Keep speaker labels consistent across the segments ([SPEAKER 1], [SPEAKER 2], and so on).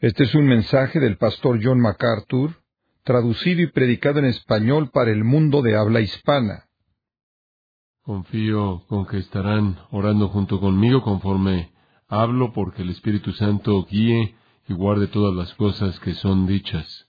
[SPEAKER 1] Este es un mensaje del pastor John MacArthur, traducido y predicado en español para el mundo de habla hispana.
[SPEAKER 2] Confío con que estarán orando junto conmigo conforme hablo, porque el Espíritu Santo guíe y guarde todas las cosas que son dichas.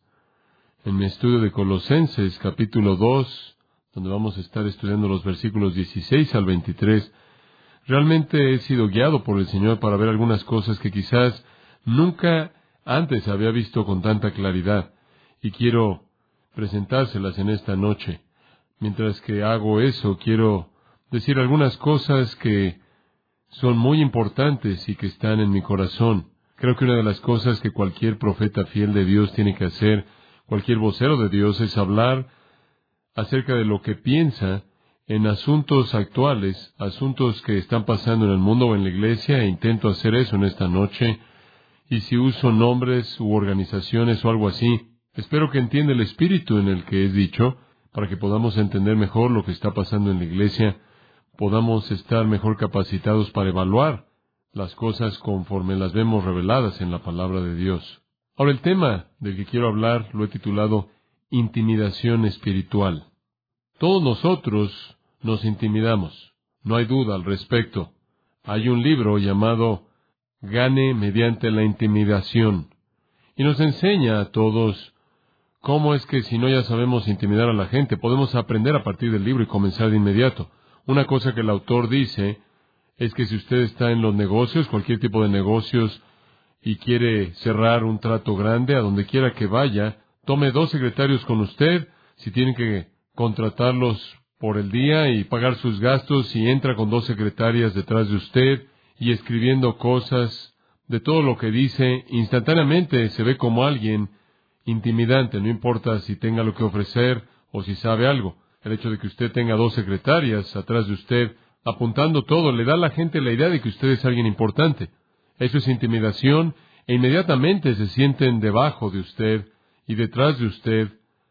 [SPEAKER 2] En mi estudio de Colosenses, capítulo 2, donde vamos a estar estudiando los versículos 16 al 23, realmente he sido guiado por el Señor para ver algunas cosas que quizás nunca antes había visto con tanta claridad, y quiero presentárselas en esta noche. Mientras que hago eso, quiero decir algunas cosas que son muy importantes y que están en mi corazón. Creo que una de las cosas que cualquier profeta fiel de Dios tiene que hacer, cualquier vocero de Dios, es hablar acerca de lo que piensa en asuntos actuales, asuntos que están pasando en el mundo o en la iglesia, e intento hacer eso en esta noche. Y si uso nombres u organizaciones o algo así, espero que entienda el espíritu en el que es dicho, para que podamos entender mejor lo que está pasando en la iglesia, podamos estar mejor capacitados para evaluar las cosas conforme las vemos reveladas en la palabra de Dios. Ahora, el tema del que quiero hablar lo he titulado Intimidación Espiritual. Todos nosotros nos intimidamos, no hay duda al respecto. Hay un libro llamado Gane mediante la intimidación, y nos enseña a todos cómo es que si no ya sabemos intimidar a la gente, podemos aprender a partir del libro y comenzar de inmediato. Una cosa que el autor dice es que si usted está en los negocios, cualquier tipo de negocios, y quiere cerrar un trato grande, a donde quiera que vaya, tome 2 secretarios con usted, si tiene que contratarlos por el día y pagar sus gastos, y entra con 2 secretarias detrás de usted, y escribiendo cosas de todo lo que dice, instantáneamente se ve como alguien intimidante, no importa si tenga lo que ofrecer o si sabe algo. El hecho de que usted tenga 2 secretarias atrás de usted, apuntando todo, le da a la gente la idea de que usted es alguien importante. Eso es intimidación, e inmediatamente se sienten debajo de usted y detrás de usted,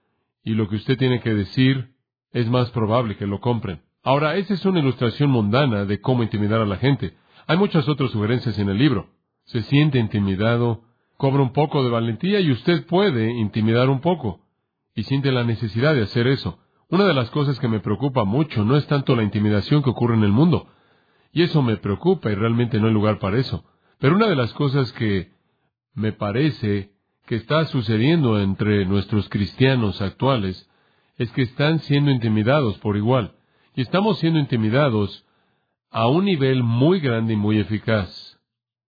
[SPEAKER 2] y lo que usted tiene que decir es más probable que lo compren. Ahora, esa es una ilustración mundana de cómo intimidar a la gente. Hay muchas otras sugerencias en el libro. Se siente intimidado, cobra un poco de valentía y usted puede intimidar un poco, y siente la necesidad de hacer eso. Una de las cosas que me preocupa mucho no es tanto la intimidación que ocurre en el mundo, y eso me preocupa y realmente no hay lugar para eso. Pero una de las cosas que me parece que está sucediendo entre nuestros cristianos actuales es que están siendo intimidados por igual, y estamos siendo intimidados a un nivel muy grande y muy eficaz.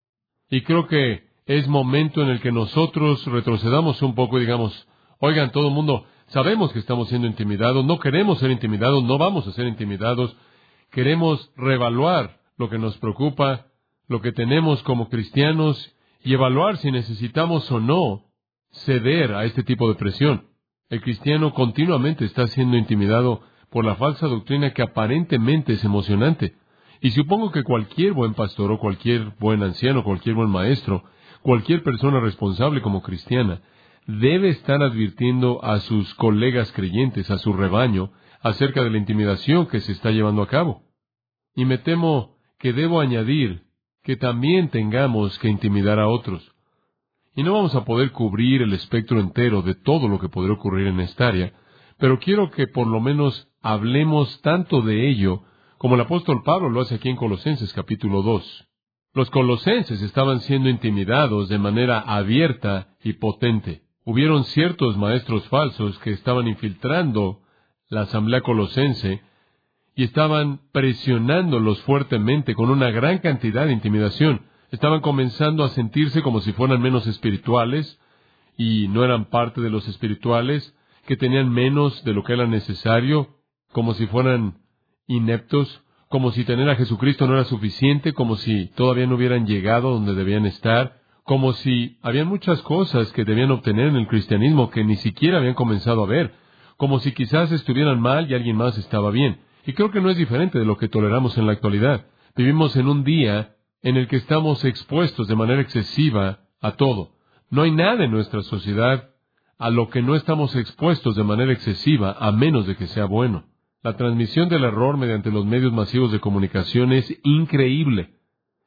[SPEAKER 2] Y creo que es momento en el que nosotros retrocedamos un poco y digamos, oigan, todo el mundo, sabemos que estamos siendo intimidados, no queremos ser intimidados, no vamos a ser intimidados, queremos reevaluar lo que nos preocupa, lo que tenemos como cristianos, y evaluar si necesitamos o no ceder a este tipo de presión. El cristiano continuamente está siendo intimidado por la falsa doctrina que aparentemente es emocionante. Y supongo que cualquier buen pastor o cualquier buen anciano, cualquier buen maestro, cualquier persona responsable como cristiana, debe estar advirtiendo a sus colegas creyentes, a su rebaño, acerca de la intimidación que se está llevando a cabo. Y me temo que debo añadir que también tengamos que intimidar a otros. Y no vamos a poder cubrir el espectro entero de todo lo que podría ocurrir en esta área, pero quiero que por lo menos hablemos tanto de ello como el apóstol Pablo lo hace aquí en Colosenses capítulo 2. Los colosenses estaban siendo intimidados de manera abierta y potente. Hubieron ciertos maestros falsos que estaban infiltrando la asamblea colosense y estaban presionándolos fuertemente con una gran cantidad de intimidación. Estaban comenzando a sentirse como si fueran menos espirituales y no eran parte de los espirituales, que tenían menos de lo que era necesario, como si fueran ineptos, como si tener a Jesucristo no era suficiente, como si todavía no hubieran llegado donde debían estar, como si habían muchas cosas que debían obtener en el cristianismo que ni siquiera habían comenzado a ver, como si quizás estuvieran mal y alguien más estaba bien. Y creo que no es diferente de lo que toleramos en la actualidad. Vivimos en un día en el que estamos expuestos de manera excesiva a todo. No hay nada en nuestra sociedad a lo que no estamos expuestos de manera excesiva, a menos de que sea bueno. La transmisión del error mediante los medios masivos de comunicación es increíble.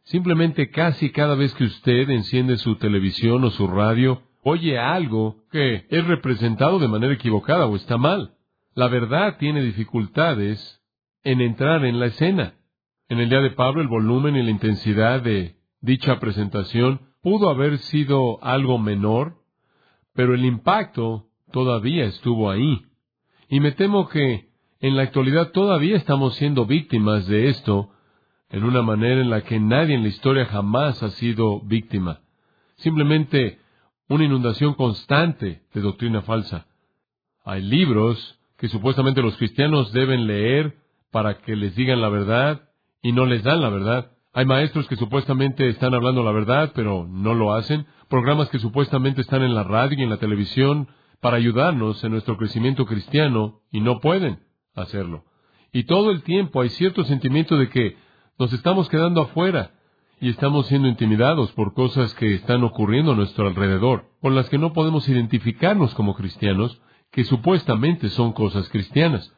[SPEAKER 2] Simplemente casi cada vez que usted enciende su televisión o su radio, oye algo que es representado de manera equivocada o está mal. La verdad tiene dificultades en entrar en la escena. En el día de Pablo, el volumen y la intensidad de dicha presentación pudo haber sido algo menor, pero el impacto todavía estuvo ahí. Y me temo que en la actualidad todavía estamos siendo víctimas de esto en una manera en la que nadie en la historia jamás ha sido víctima. Simplemente una inundación constante de doctrina falsa. Hay libros que supuestamente los cristianos deben leer para que les digan la verdad y no les dan la verdad. Hay maestros que supuestamente están hablando la verdad, pero no lo hacen. Programas que supuestamente están en la radio y en la televisión para ayudarnos en nuestro crecimiento cristiano y no pueden hacerlo. Y todo el tiempo hay cierto sentimiento de que nos estamos quedando afuera y estamos siendo intimidados por cosas que están ocurriendo a nuestro alrededor, con las que no podemos identificarnos como cristianos, que supuestamente son cosas cristianas.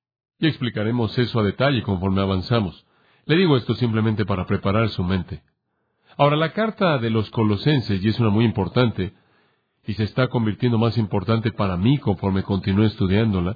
[SPEAKER 2] Y explicaremos eso a detalle conforme avanzamos. Le digo esto simplemente para preparar su mente. Ahora, la carta de los Colosenses, y es una muy importante, y se está convirtiendo más importante para mí conforme continúo estudiándola,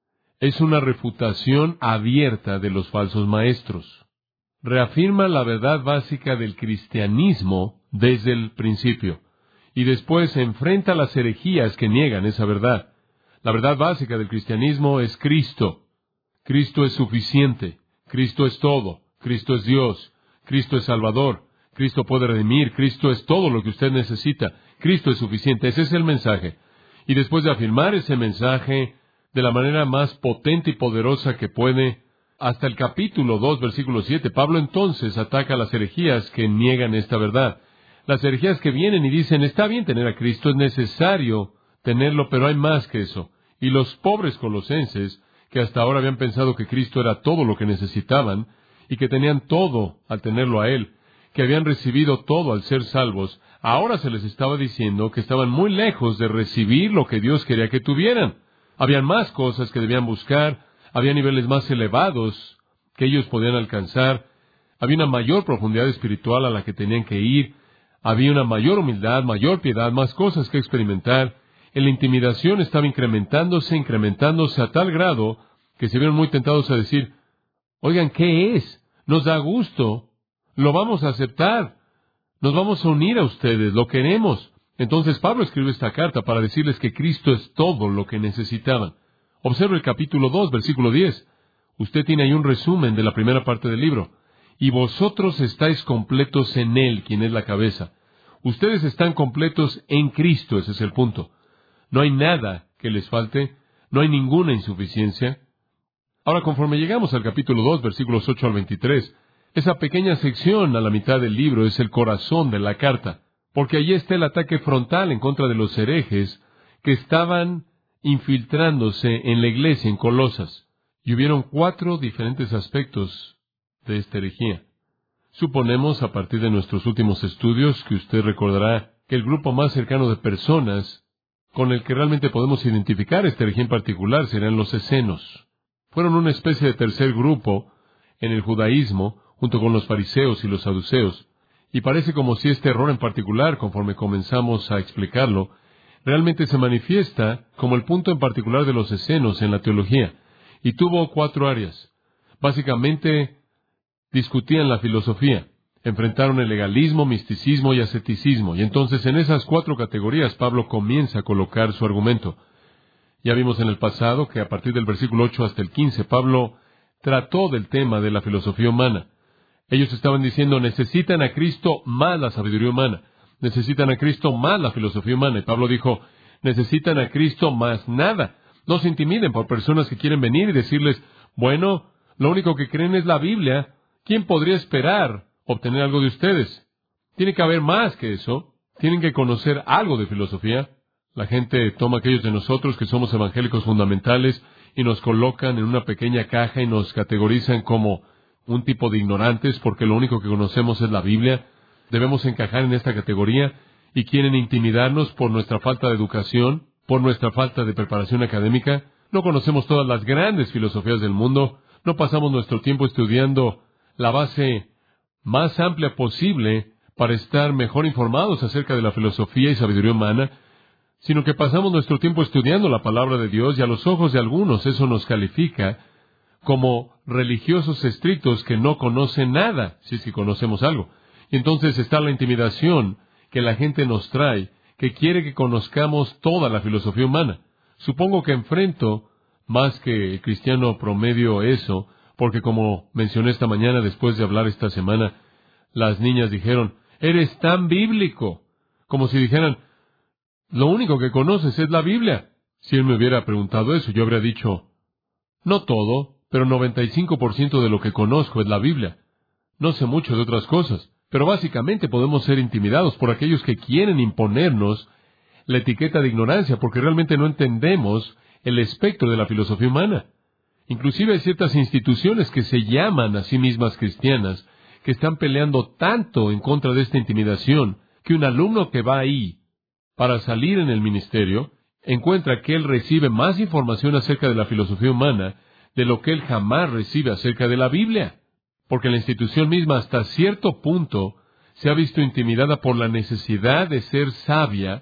[SPEAKER 2] es una refutación abierta de los falsos maestros. Reafirma la verdad básica del cristianismo desde el principio, y después enfrenta las herejías que niegan esa verdad. La verdad básica del cristianismo es Cristo. Cristo es suficiente. Cristo es todo. Cristo es Dios. Cristo es Salvador. Cristo puede redimir. Cristo es todo lo que usted necesita. Cristo es suficiente. Ese es el mensaje. Y después de afirmar ese mensaje de la manera más potente y poderosa que puede, hasta el capítulo 2, versículo 7, Pablo entonces ataca las herejías que niegan esta verdad. Las herejías que vienen y dicen, está bien tener a Cristo, es necesario tenerlo, pero hay más que eso. Y los pobres colosenses, que hasta ahora habían pensado que Cristo era todo lo que necesitaban, y que tenían todo al tenerlo a Él, que habían recibido todo al ser salvos, ahora se les estaba diciendo que estaban muy lejos de recibir lo que Dios quería que tuvieran. Habían más cosas que debían buscar, había niveles más elevados que ellos podían alcanzar, había una mayor profundidad espiritual a la que tenían que ir, había una mayor humildad, mayor piedad, más cosas que experimentar. La intimidación estaba incrementándose a tal grado que se vieron muy tentados a decir, oigan, ¿qué es? Nos da gusto, lo vamos a aceptar, nos vamos a unir a ustedes, lo queremos. Entonces Pablo escribe esta carta para decirles que Cristo es todo lo que necesitaban. Observe el capítulo 2, versículo 10. Usted tiene ahí un resumen de la primera parte del libro. Y vosotros estáis completos en Él, quien es la cabeza. Ustedes están completos en Cristo, ese es el punto. No hay nada que les falte, no hay ninguna insuficiencia. Ahora, conforme llegamos al capítulo 2, versículos 8 al 23, esa pequeña sección a la mitad del libro es el corazón de la carta, porque allí está el ataque frontal en contra de los herejes que estaban infiltrándose en la iglesia en Colosas. Y hubieron 4 diferentes aspectos de esta herejía. Suponemos, a partir de nuestros últimos estudios, que usted recordará que el grupo más cercano de personas con el que realmente podemos identificar esta herejía en particular serán los escenos. Fueron una especie de tercer grupo en el judaísmo, junto con los fariseos y los saduceos, y parece como si este error en particular, conforme comenzamos a explicarlo, realmente se manifiesta como el punto en particular de los escenos en la teología, y tuvo 4 áreas. Básicamente, discutían la filosofía, enfrentaron el legalismo, misticismo y asceticismo, y entonces en esas 4 categorías Pablo comienza a colocar su argumento. Ya vimos en el pasado que a partir del versículo 8 hasta el 15, Pablo trató del tema de la filosofía humana. Ellos estaban diciendo, necesitan a Cristo más la sabiduría humana, necesitan a Cristo más la filosofía humana, y Pablo dijo, necesitan a Cristo más nada. No se intimiden por personas que quieren venir y decirles, bueno, lo único que creen es la Biblia. ¿Quién podría esperar obtener algo de ustedes? Tiene que haber más que eso. Tienen que conocer algo de filosofía. La gente toma a aquellos de nosotros que somos evangélicos fundamentales y nos colocan en una pequeña caja y nos categorizan como un tipo de ignorantes porque lo único que conocemos es la Biblia. Debemos encajar en esta categoría y quieren intimidarnos por nuestra falta de educación, por nuestra falta de preparación académica. No conocemos todas las grandes filosofías del mundo. No pasamos nuestro tiempo estudiando la base más amplia posible para estar mejor informados acerca de la filosofía y sabiduría humana, sino que pasamos nuestro tiempo estudiando la palabra de Dios, y a los ojos de algunos eso nos califica como religiosos estrictos que no conocen nada, si es que conocemos algo. Y entonces está la intimidación que la gente nos trae, que quiere que conozcamos toda la filosofía humana. Supongo que enfrento más que el cristiano promedio eso, porque como mencioné esta mañana, después de hablar esta semana, las niñas dijeron, eres tan bíblico, como si dijeran, lo único que conoces es la Biblia. Si él me hubiera preguntado eso, yo habría dicho, no todo, pero 95% de lo que conozco es la Biblia. No sé mucho de otras cosas, pero básicamente podemos ser intimidados por aquellos que quieren imponernos la etiqueta de ignorancia, porque realmente no entendemos el espectro de la filosofía humana. Inclusive hay ciertas instituciones que se llaman a sí mismas cristianas, que están peleando tanto en contra de esta intimidación, que un alumno que va ahí para salir en el ministerio, encuentra que él recibe más información acerca de la filosofía humana de lo que él jamás recibe acerca de la Biblia. Porque la institución misma hasta cierto punto se ha visto intimidada por la necesidad de ser sabia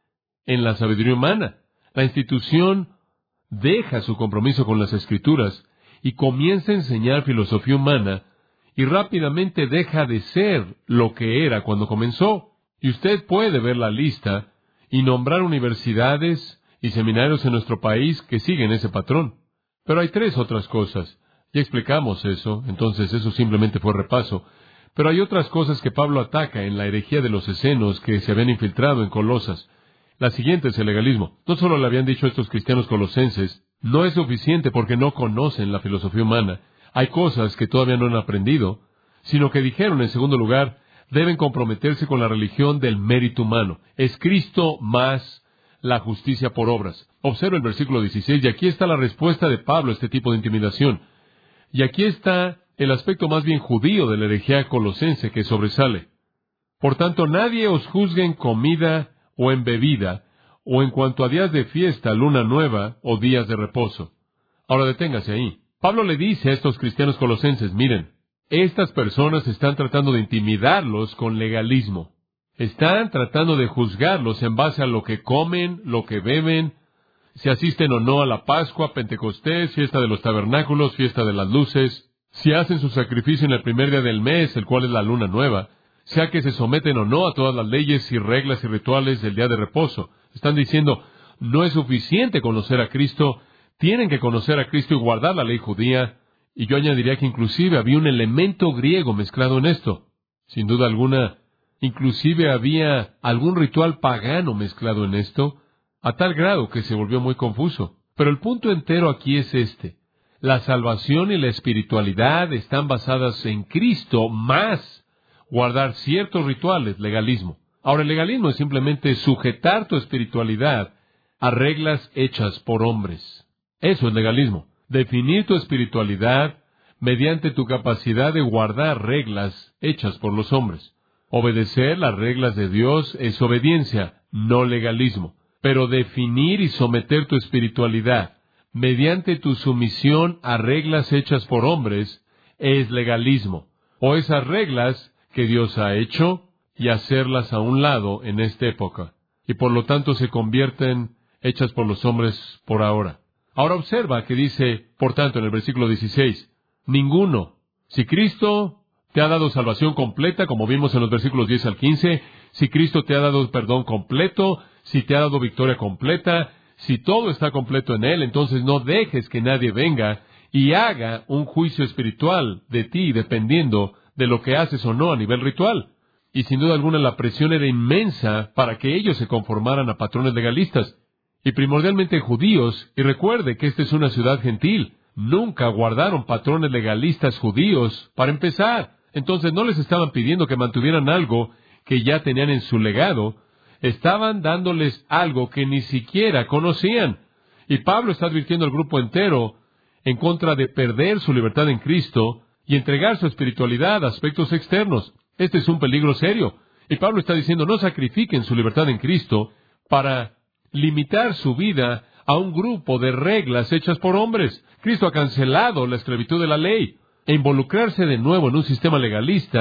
[SPEAKER 2] en la sabiduría humana. La institución deja su compromiso con las Escrituras y comienza a enseñar filosofía humana, y rápidamente deja de ser lo que era cuando comenzó. Y usted puede ver la lista y nombrar universidades y seminarios en nuestro país que siguen ese patrón. Pero hay 3 otras cosas. Ya explicamos eso, entonces eso simplemente fue repaso. Pero hay otras cosas que Pablo ataca en la herejía de los escenos que se habían infiltrado en Colosas. La siguiente es el legalismo. No solo le habían dicho a estos cristianos colosenses, no es suficiente porque no conocen la filosofía humana, hay cosas que todavía no han aprendido, sino que dijeron, en segundo lugar, deben comprometerse con la religión del mérito humano. Es Cristo más la justicia por obras. Observa el versículo 16, y aquí está la respuesta de Pablo a este tipo de intimidación. Y aquí está el aspecto más bien judío de la herejía colosense que sobresale. Por tanto, nadie os juzgue en comida o en bebida, o en cuanto a días de fiesta, luna nueva o días de reposo. Ahora deténgase ahí. Pablo le dice a estos cristianos colosenses, miren, estas personas están tratando de intimidarlos con legalismo. Están tratando de juzgarlos en base a lo que comen, lo que beben, si asisten o no a la Pascua, Pentecostés, fiesta de los tabernáculos, fiesta de las luces, si hacen su sacrificio en el primer día del mes, el cual es la luna nueva, sea que se someten o no a todas las leyes y reglas y rituales del día de reposo. Están diciendo, no es suficiente conocer a Cristo, tienen que conocer a Cristo y guardar la ley judía. Y yo añadiría que inclusive había un elemento griego mezclado en esto. Sin duda alguna, inclusive había algún ritual pagano mezclado en esto, a tal grado que se volvió muy confuso. Pero el punto entero aquí es este. La salvación y la espiritualidad están basadas en Cristo más guardar ciertos rituales, legalismo. Ahora, el legalismo es simplemente sujetar tu espiritualidad a reglas hechas por hombres. Eso es legalismo. Definir tu espiritualidad mediante tu capacidad de guardar reglas hechas por los hombres. Obedecer las reglas de Dios es obediencia, no legalismo. Pero definir y someter tu espiritualidad mediante tu sumisión a reglas hechas por hombres es legalismo. O esas reglas que Dios ha hecho y hacerlas a un lado en esta época. Y por lo tanto se convierten hechas por los hombres por ahora. Ahora observa que dice, por tanto, en el versículo 16, ninguno. Si Cristo te ha dado salvación completa, como vimos en los versículos 10 al 15, si Cristo te ha dado perdón completo, si te ha dado victoria completa, si todo está completo en Él, entonces no dejes que nadie venga y haga un juicio espiritual de ti dependiendo de lo que haces o no a nivel ritual. Y sin duda alguna la presión era inmensa para que ellos se conformaran a patrones legalistas. Y primordialmente judíos, y recuerde que esta es una ciudad gentil, nunca guardaron patrones legalistas judíos para empezar. Entonces no les estaban pidiendo que mantuvieran algo que ya tenían en su legado, estaban dándoles algo que ni siquiera conocían. Y Pablo está advirtiendo al grupo entero en contra de perder su libertad en Cristo y entregar su espiritualidad a aspectos externos. Este es un peligro serio. Y Pablo está diciendo, no sacrifiquen su libertad en Cristo para limitar su vida a un grupo de reglas hechas por hombres. Cristo ha cancelado la esclavitud de la ley. E involucrarse de nuevo en un sistema legalista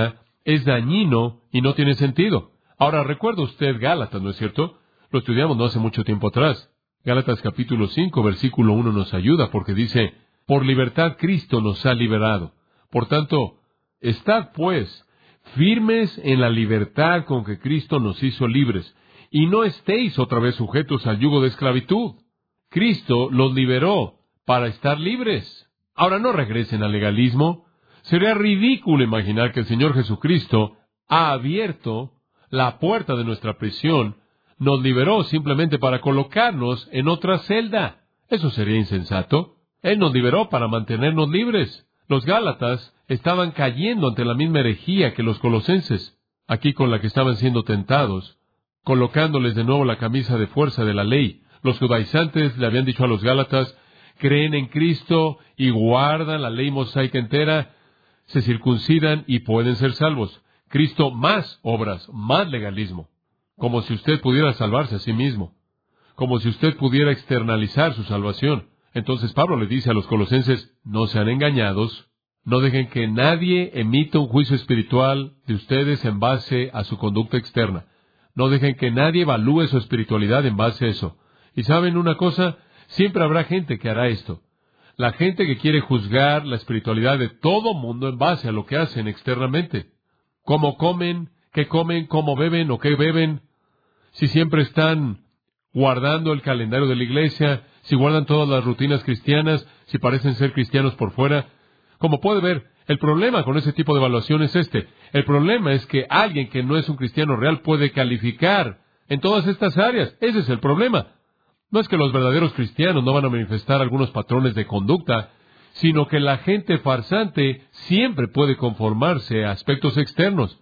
[SPEAKER 2] es dañino y no tiene sentido. Ahora, recuerda usted Gálatas, ¿no es cierto? Lo estudiamos no hace mucho tiempo atrás. Gálatas capítulo 5, versículo 1 nos ayuda porque dice, por libertad Cristo nos ha liberado. Por tanto, estad pues firmes en la libertad con que Cristo nos hizo libres, y no estéis otra vez sujetos al yugo de esclavitud. Cristo los liberó para estar libres. Ahora no regresen al legalismo. Sería ridículo imaginar que el Señor Jesucristo ha abierto la puerta de nuestra prisión, nos liberó simplemente para colocarnos en otra celda. Eso sería insensato. Él nos liberó para mantenernos libres. Los Gálatas estaban cayendo ante la misma herejía que los colosenses, aquí con la que estaban siendo tentados, colocándoles de nuevo la camisa de fuerza de la ley. Los judaizantes le habían dicho a los Gálatas, creen en Cristo y guardan la ley mosaica entera, se circuncidan y pueden ser salvos. Cristo más obras, más legalismo. Como si usted pudiera salvarse a sí mismo. Como si usted pudiera externalizar su salvación. Entonces Pablo le dice a los colosenses, no sean engañados, no dejen que nadie emita un juicio espiritual de ustedes en base a su conducta externa. No dejen que nadie evalúe su espiritualidad en base a eso. Y ¿saben una cosa? Siempre habrá gente que hará esto. La gente que quiere juzgar la espiritualidad de todo mundo en base a lo que hacen externamente. Cómo comen, qué comen, cómo beben o qué beben. Si siempre están guardando el calendario de la iglesia, si guardan todas las rutinas cristianas, si parecen ser cristianos por fuera. Como puede ver, el problema con ese tipo de evaluación es este. El problema es que alguien que no es un cristiano real puede calificar en todas estas áreas. Ese es el problema. No es que los verdaderos cristianos no van a manifestar algunos patrones de conducta, sino que la gente farsante siempre puede conformarse a aspectos externos.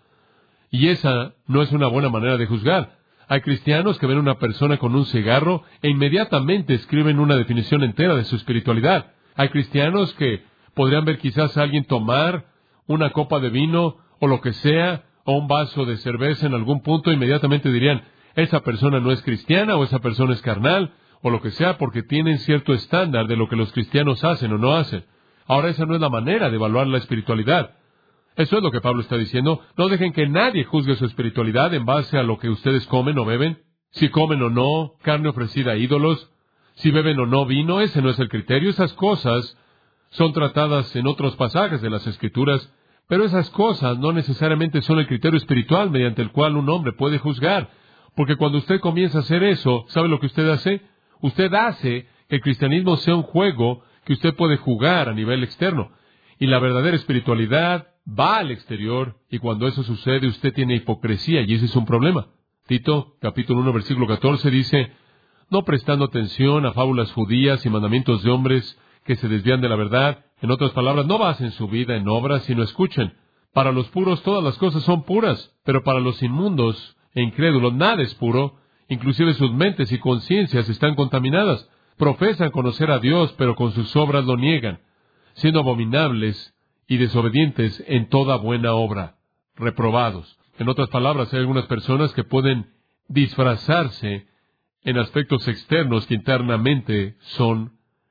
[SPEAKER 2] Y esa no es una buena manera de juzgar. Hay cristianos que ven a una persona con un cigarro e inmediatamente escriben una definición entera de su espiritualidad. Hay cristianos que podrían ver quizás a alguien tomar una copa de vino o lo que sea, o un vaso de cerveza en algún punto, e inmediatamente dirían, esa persona no es cristiana o esa persona es carnal, o lo que sea, porque tienen cierto estándar de lo que los cristianos hacen o no hacen. Ahora, esa no es la manera de evaluar la espiritualidad. Eso es lo que Pablo está diciendo. No dejen que nadie juzgue su espiritualidad en base a lo que ustedes comen o beben. Si comen o no carne ofrecida a ídolos. Si beben o no vino, ese no es el criterio. Esas cosas son tratadas en otros pasajes de las Escrituras. Pero esas cosas no necesariamente son el criterio espiritual mediante el cual un hombre puede juzgar. Porque cuando usted comienza a hacer eso, ¿sabe lo que usted hace? Usted hace que el cristianismo sea un juego que usted puede jugar a nivel externo. Y la verdadera espiritualidad va al exterior, y cuando eso sucede, usted tiene hipocresía, y ese es un problema. Tito, capítulo 1, versículo 14, dice, no prestando atención a fábulas judías y mandamientos de hombres que se desvían de la verdad. En otras palabras, no basen su vida en obras, sino escuchen. Para los puros todas las cosas son puras, pero para los inmundos e incrédulos nada es puro, inclusive sus mentes y conciencias están contaminadas. Profesan conocer a Dios, pero con sus obras lo niegan, siendo abominables y desobedientes en toda buena obra, reprobados. En otras palabras, hay algunas personas que pueden disfrazarse en aspectos externos que internamente son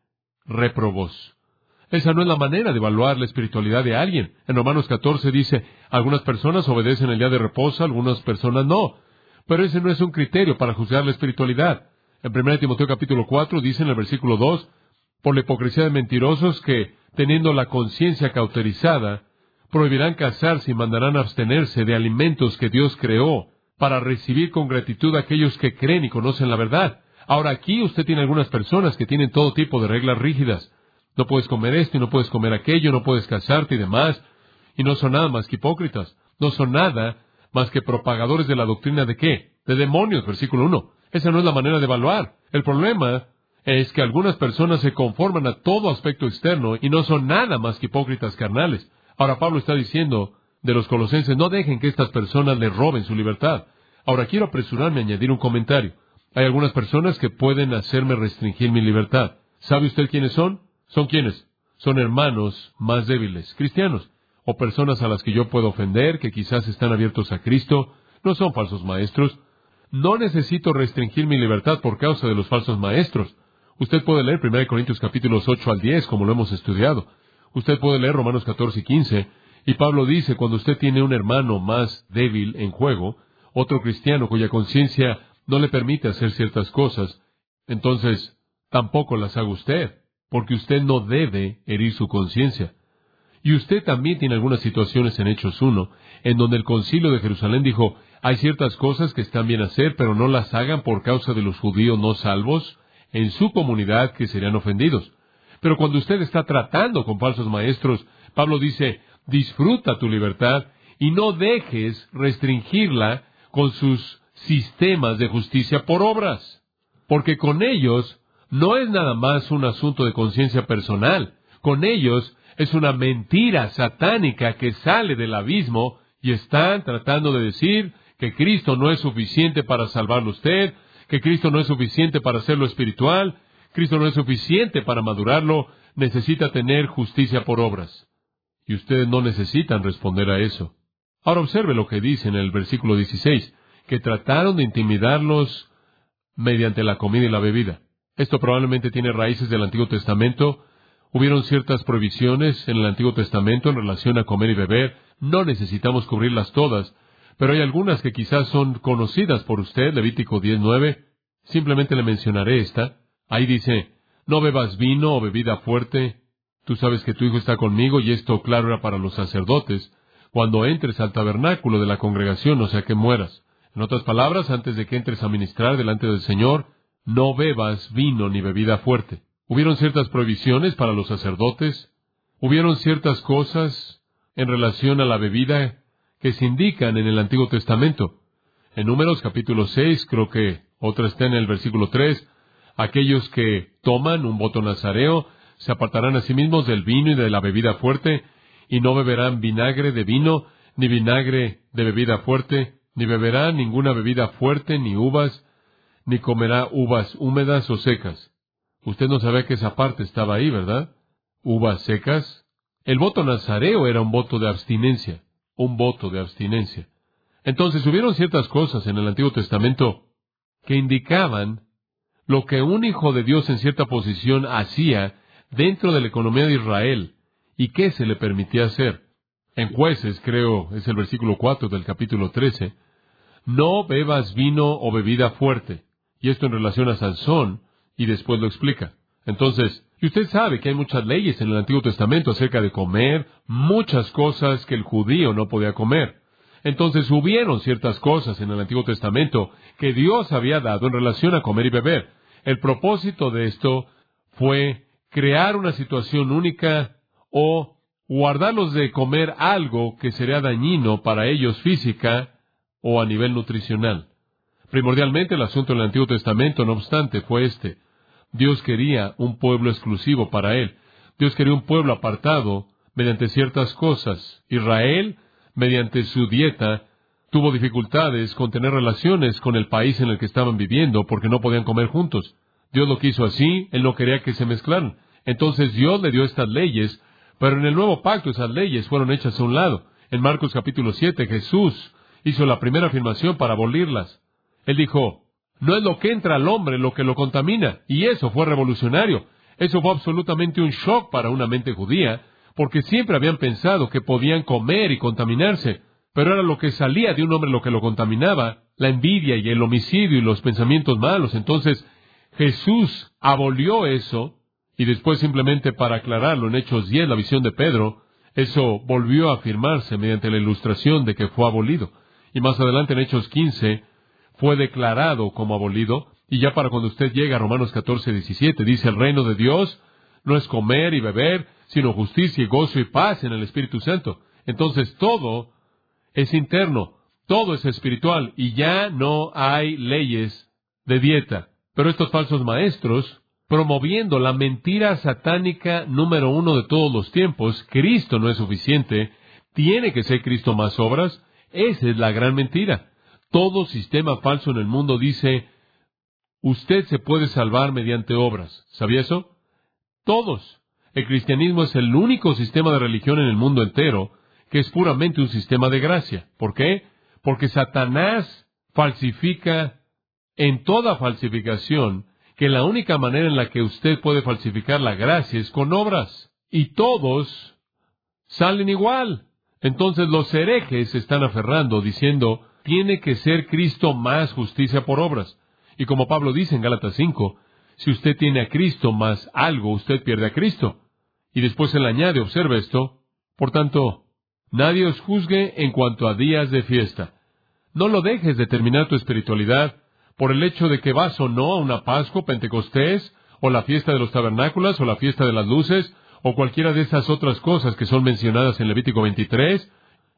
[SPEAKER 2] réprobos. Esa no es la manera de evaluar la espiritualidad de alguien. En Romanos 14 dice, algunas personas obedecen el día de reposo, algunas personas no. Pero ese no es un criterio para juzgar la espiritualidad. En 1 Timoteo capítulo 4 dice en el versículo 2, por la hipocresía de mentirosos que, teniendo la conciencia cauterizada, prohibirán casarse y mandarán abstenerse de alimentos que Dios creó para recibir con gratitud a aquellos que creen y conocen la verdad. Ahora aquí usted tiene algunas personas que tienen todo tipo de reglas rígidas. No puedes comer esto y no puedes comer aquello, no puedes casarte y demás. Y no son nada más que hipócritas. No son nada más que propagadores de la doctrina de ¿qué? De demonios, versículo 1. Esa no es la manera de evaluar. El problema es que algunas personas se conforman a todo aspecto externo y no son nada más que hipócritas carnales. Ahora Pablo está diciendo de los colosenses, no dejen que estas personas les roben su libertad. Ahora quiero apresurarme a añadir un comentario. Hay algunas personas que pueden hacerme restringir mi libertad. ¿Sabe usted quiénes son? ¿Son quiénes? Son hermanos más débiles, cristianos, o personas a las que yo puedo ofender, que quizás están abiertos a Cristo, no son falsos maestros. No necesito restringir mi libertad por causa de los falsos maestros. Usted puede leer 1 Corintios capítulos 8 al 10, como lo hemos estudiado. Usted puede leer Romanos 14 y 15, Y Pablo dice, cuando usted tiene un hermano más débil en juego, otro cristiano cuya conciencia no le permite hacer ciertas cosas, entonces tampoco las haga usted, porque usted no debe herir su conciencia. Y usted también tiene algunas situaciones en Hechos 1, en donde el Concilio de Jerusalén dijo, hay ciertas cosas que están bien hacer, pero no las hagan por causa de los judíos no salvos en su comunidad que serían ofendidos. Pero cuando usted está tratando con falsos maestros, Pablo dice, disfruta tu libertad y no dejes restringirla con sus sistemas de justicia por obras. Porque con ellos no es nada más un asunto de conciencia personal. Con ellos es una mentira satánica que sale del abismo y están tratando de decir que Cristo no es suficiente para salvarlo usted, que Cristo no es suficiente para hacerlo espiritual, Cristo no es suficiente para madurarlo, necesita tener justicia por obras. Y ustedes no necesitan responder a eso. Ahora observe lo que dice en el versículo 16, que trataron de intimidarlos mediante la comida y la bebida. Esto probablemente tiene raíces del Antiguo Testamento. Hubieron ciertas prohibiciones en el Antiguo Testamento en relación a comer y beber. No necesitamos cubrirlas todas, pero hay algunas que quizás son conocidas por usted. Levítico 10:9. Simplemente le mencionaré esta. Ahí dice, no bebas vino o bebida fuerte. Tú sabes que tu hijo está conmigo, y esto, claro, era para los sacerdotes. Cuando entres al tabernáculo de la congregación, o sea que mueras. En otras palabras, antes de que entres a ministrar delante del Señor, no bebas vino ni bebida fuerte. Hubieron ciertas prohibiciones para los sacerdotes. Hubieron ciertas cosas en relación a la bebida que se indican en el Antiguo Testamento. En Números capítulo 6, creo que otra está en el versículo 3, aquellos que toman un voto nazareo se apartarán a sí mismos del vino y de la bebida fuerte, y no beberán vinagre de vino, ni vinagre de bebida fuerte, ni beberán ninguna bebida fuerte, ni uvas, ni comerá uvas húmedas o secas. Usted no sabe que esa parte estaba ahí, ¿verdad? Uvas secas. El voto nazareo era un voto de abstinencia, un voto de abstinencia. Entonces hubieron ciertas cosas en el Antiguo Testamento que indicaban lo que un hijo de Dios en cierta posición hacía dentro de la economía de Israel y qué se le permitía hacer. En Jueces, creo, es el versículo 4 del capítulo 13, no bebas vino o bebida fuerte. Y esto en relación a Sansón, y después lo explica. Entonces, y usted sabe que hay muchas leyes en el Antiguo Testamento acerca de comer, muchas cosas que el judío no podía comer. Entonces hubieron ciertas cosas en el Antiguo Testamento que Dios había dado en relación a comer y beber. El propósito de esto fue crear una situación única o guardarlos de comer algo que sería dañino para ellos física o a nivel nutricional. Primordialmente el asunto en el Antiguo Testamento, no obstante, fue este. Dios quería un pueblo exclusivo para Él. Dios quería un pueblo apartado mediante ciertas cosas. Israel, mediante su dieta, tuvo dificultades con tener relaciones con el país en el que estaban viviendo porque no podían comer juntos. Dios lo quiso así, Él no quería que se mezclaran. Entonces Dios le dio estas leyes, pero en el nuevo pacto esas leyes fueron hechas a un lado. En Marcos capítulo 7, Jesús hizo la primera afirmación para abolirlas. Él dijo, no es lo que entra al hombre lo que lo contamina, y eso fue revolucionario. Eso fue absolutamente un shock para una mente judía, porque siempre habían pensado que podían comer y contaminarse, pero era lo que salía de un hombre lo que lo contaminaba, la envidia y el homicidio y los pensamientos malos. Entonces, Jesús abolió eso, y después simplemente para aclararlo en Hechos 10, la visión de Pedro, eso volvió a afirmarse mediante la ilustración de que fue abolido. Y más adelante en Hechos 15, fue declarado como abolido, y ya para cuando usted llega a Romanos 14:17, dice, el reino de Dios no es comer y beber, sino justicia y gozo y paz en el Espíritu Santo. Entonces todo es interno, todo es espiritual, y ya no hay leyes de dieta. Pero estos falsos maestros, promoviendo la mentira satánica número 1 de todos los tiempos, Cristo no es suficiente, tiene que ser Cristo más obras, esa es la gran mentira. Todo sistema falso en el mundo dice, usted se puede salvar mediante obras. ¿Sabía eso? Todos. El cristianismo es el único sistema de religión en el mundo entero que es puramente un sistema de gracia. ¿Por qué? Porque Satanás falsifica en toda falsificación que la única manera en la que usted puede falsificar la gracia es con obras. Y todos salen igual. Entonces los herejes se están aferrando, diciendo, tiene que ser Cristo más justicia por obras. Y como Pablo dice en Gálatas 5, si usted tiene a Cristo más algo, usted pierde a Cristo. Y después él añade, observa esto, por tanto, nadie os juzgue en cuanto a días de fiesta. No lo dejes determinar tu espiritualidad por el hecho de que vas o no a una Pascua, Pentecostés, o la fiesta de los tabernáculos, o la fiesta de las luces, o cualquiera de esas otras cosas que son mencionadas en Levítico 23,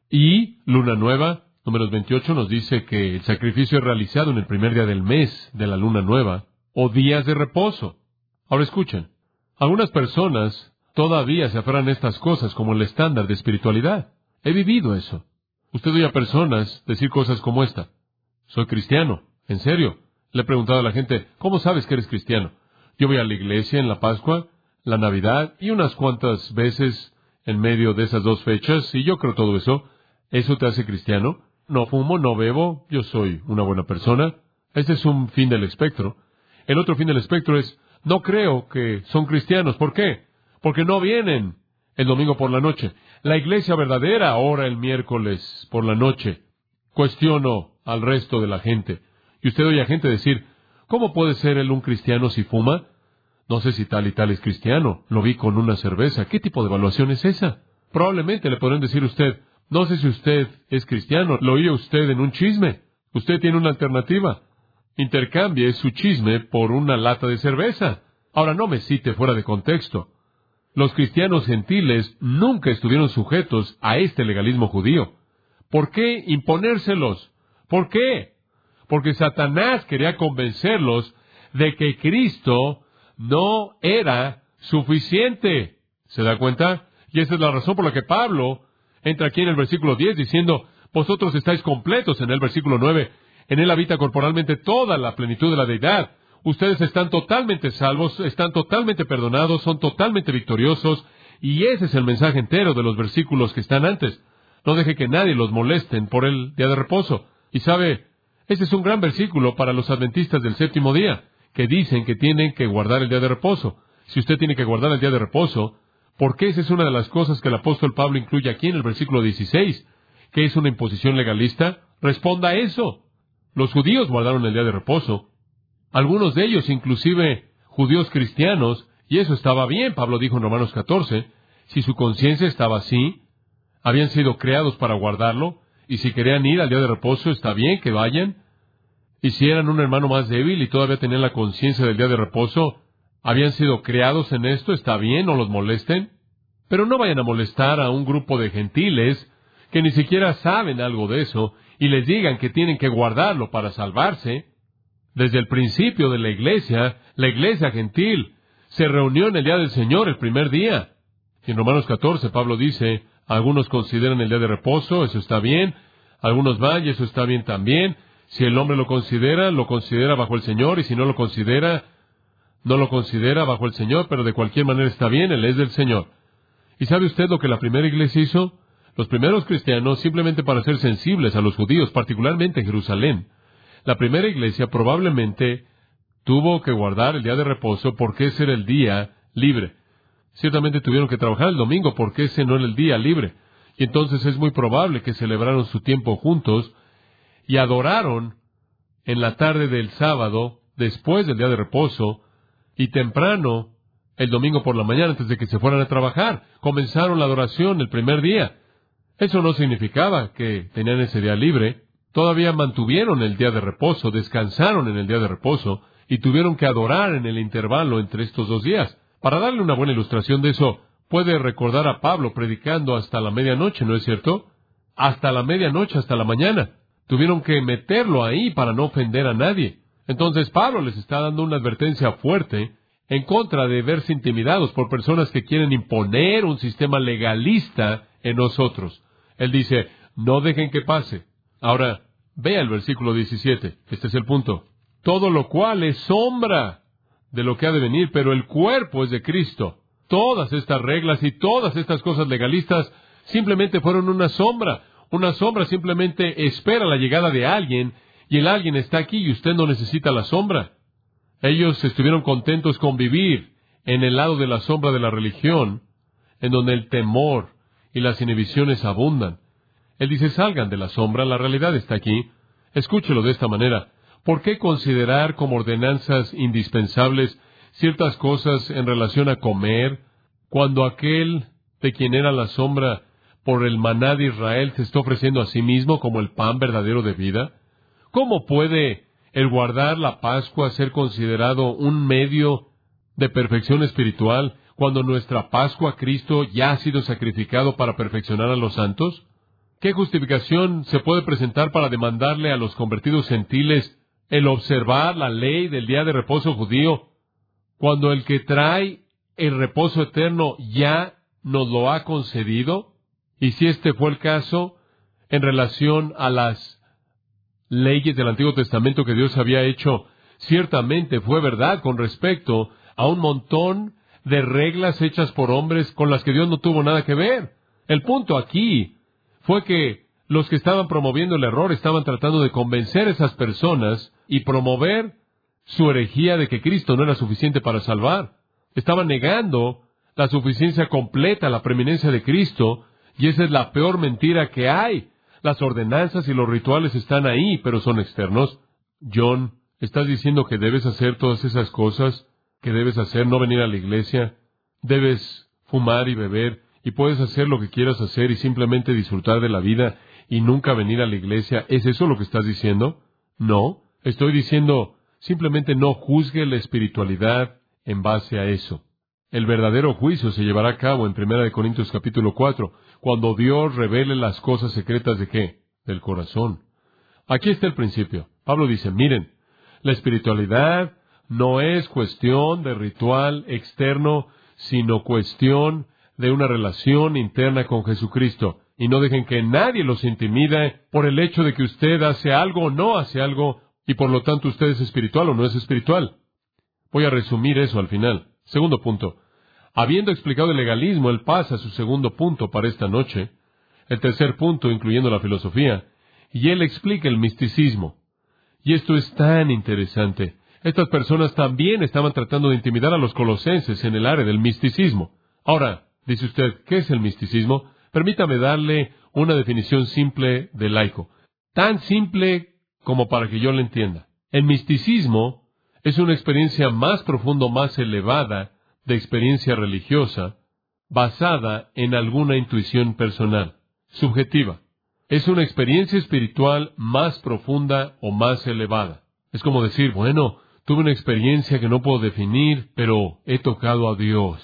[SPEAKER 2] y luna nueva. Números 28 nos dice que el sacrificio es realizado en el primer día del mes de la luna nueva, o días de reposo. Ahora escuchen, algunas personas todavía se aferran a estas cosas como el estándar de espiritualidad. He vivido eso. Usted oye a personas decir cosas como esta. Soy cristiano. ¿En serio? Le he preguntado a la gente, ¿cómo sabes que eres cristiano? Yo voy a la iglesia en la Pascua, la Navidad y unas cuantas veces en medio de esas dos fechas, y yo creo todo eso. ¿Eso te hace cristiano? No fumo, no bebo, yo soy una buena persona. Este es un fin del espectro. El otro fin del espectro es, no creo que son cristianos. ¿Por qué? Porque no vienen el domingo por la noche. La iglesia verdadera ora el miércoles por la noche. Cuestiono al resto de la gente. Y usted oye a gente decir, ¿cómo puede ser él un cristiano si fuma? No sé si tal y tal es cristiano. Lo vi con una cerveza. ¿Qué tipo de evaluación es esa? Probablemente le podrán decir a usted, no sé si usted es cristiano. Lo oye usted en un chisme. Usted tiene una alternativa. Intercambie su chisme por una lata de cerveza. Ahora no me cite fuera de contexto. Los cristianos gentiles nunca estuvieron sujetos a este legalismo judío. ¿Por qué imponérselos? ¿Por qué? Porque Satanás quería convencerlos de que Cristo no era suficiente. ¿Se da cuenta? Y esa es la razón por la que Pablo entra aquí en el versículo 10 diciendo, vosotros estáis completos en el versículo 9. En él habita corporalmente toda la plenitud de la deidad. Ustedes están totalmente salvos, están totalmente perdonados, son totalmente victoriosos, y ese es el mensaje entero de los versículos que están antes. No deje que nadie los molesten por el día de reposo. Y sabe, este es un gran versículo para los adventistas del séptimo día, que dicen que tienen que guardar el día de reposo. Si usted tiene que guardar el día de reposo, ¿por qué esa es una de las cosas que el apóstol Pablo incluye aquí en el versículo 16? ¿Qué es una imposición legalista? Responda a eso. Los judíos guardaron el día de reposo. Algunos de ellos, inclusive judíos cristianos, y eso estaba bien, Pablo dijo en Romanos 14, si su conciencia estaba así, habían sido creados para guardarlo, y si querían ir al día de reposo, está bien que vayan. Y si eran un hermano más débil y todavía tenían la conciencia del día de reposo, habían sido creados en esto, está bien, no los molesten. Pero no vayan a molestar a un grupo de gentiles que ni siquiera saben algo de eso, y les digan que tienen que guardarlo para salvarse. Desde el principio de la iglesia gentil se reunió en el día del Señor el primer día. Y en Romanos 14 Pablo dice, algunos consideran el día de reposo, eso está bien. Algunos van y eso está bien también. Si el hombre lo considera bajo el Señor, y si no lo considera bajo el Señor, pero de cualquier manera está bien, él es del Señor. ¿Y sabe usted lo que la primera iglesia hizo? Los primeros cristianos, simplemente para ser sensibles a los judíos, particularmente en Jerusalén, la primera iglesia probablemente tuvo que guardar el día de reposo porque ese era el día libre. Ciertamente tuvieron que trabajar el domingo porque ese no era el día libre. Y entonces es muy probable que celebraron su tiempo juntos y adoraron en la tarde del sábado, después del día de reposo, y temprano, el domingo por la mañana, antes de que se fueran a trabajar. Comenzaron la adoración el primer día. Eso no significaba que tenían ese día libre. Todavía mantuvieron el día de reposo, descansaron en el día de reposo, y tuvieron que adorar en el intervalo entre estos dos días. Para darle una buena ilustración de eso, puede recordar a Pablo predicando hasta la medianoche, ¿no es cierto? Hasta la medianoche, hasta la mañana. Tuvieron que meterlo ahí para no ofender a nadie. Entonces Pablo les está dando una advertencia fuerte en contra de verse intimidados por personas que quieren imponer un sistema legalista en nosotros. Él dice, no dejen que pase. Ahora, vea el versículo 17. Este es el punto. Todo lo cual es sombra de lo que ha de venir, pero el cuerpo es de Cristo. Todas estas reglas y todas estas cosas legalistas simplemente fueron una sombra. Una sombra simplemente espera la llegada de alguien, y el alguien está aquí y usted no necesita la sombra. Ellos estuvieron contentos con vivir en el lado de la sombra de la religión, en donde el temor y las inhibiciones abundan. Él dice, salgan de la sombra, la realidad está aquí. Escúchelo de esta manera. ¿Por qué considerar como ordenanzas indispensables ciertas cosas en relación a comer, cuando aquel de quien era la sombra por el maná de Israel se está ofreciendo a sí mismo como el pan verdadero de vida? ¿Cómo puede el guardar la Pascua ser considerado un medio de perfección espiritual cuando nuestra Pascua, Cristo, ya ha sido sacrificado para perfeccionar a los santos? ¿Qué justificación se puede presentar para demandarle a los convertidos gentiles el observar la ley del día de reposo judío, cuando el que trae el reposo eterno ya nos lo ha concedido? Y si este fue el caso, en relación a las leyes del Antiguo Testamento que Dios había hecho, ciertamente fue verdad con respecto a un montón de reglas hechas por hombres con las que Dios no tuvo nada que ver. El punto aquí fue que los que estaban promoviendo el error estaban tratando de convencer a esas personas y promover su herejía de que Cristo no era suficiente para salvar. Estaban negando la suficiencia completa, la preeminencia de Cristo, y esa es la peor mentira que hay. Las ordenanzas y los rituales están ahí, pero son externos. John, ¿estás diciendo que debes hacer todas esas cosas que debes hacer, no venir a la iglesia? Debes fumar y beber, y puedes hacer lo que quieras hacer y simplemente disfrutar de la vida y nunca venir a la iglesia. ¿Es eso lo que estás diciendo? No, estoy diciendo simplemente no juzgue la espiritualidad en base a eso. El verdadero juicio se llevará a cabo en 1 Corintios capítulo 4, cuando Dios revele las cosas secretas ¿de qué? Del corazón. Aquí está el principio. Pablo dice, miren, la espiritualidad no es cuestión de ritual externo, sino cuestión de una relación interna con Jesucristo. Y no dejen que nadie los intimide por el hecho de que usted hace algo o no hace algo, y por lo tanto usted es espiritual o no es espiritual. Voy a resumir eso al final. Segundo punto. Habiendo explicado el legalismo, él pasa a su segundo punto para esta noche. El tercer punto, incluyendo la filosofía. Y él explica el misticismo. Y esto es tan interesante. Estas personas también estaban tratando de intimidar a los colosenses en el área del misticismo. Ahora, dice usted, ¿qué es el misticismo? Permítame darle una definición simple de laico. Tan simple como para que yo lo entienda. El misticismo es una experiencia más profunda, más elevada de experiencia religiosa, basada en alguna intuición personal, subjetiva. Es una experiencia espiritual más profunda o más elevada. Es como decir, bueno, tuve una experiencia que no puedo definir, pero he tocado a Dios.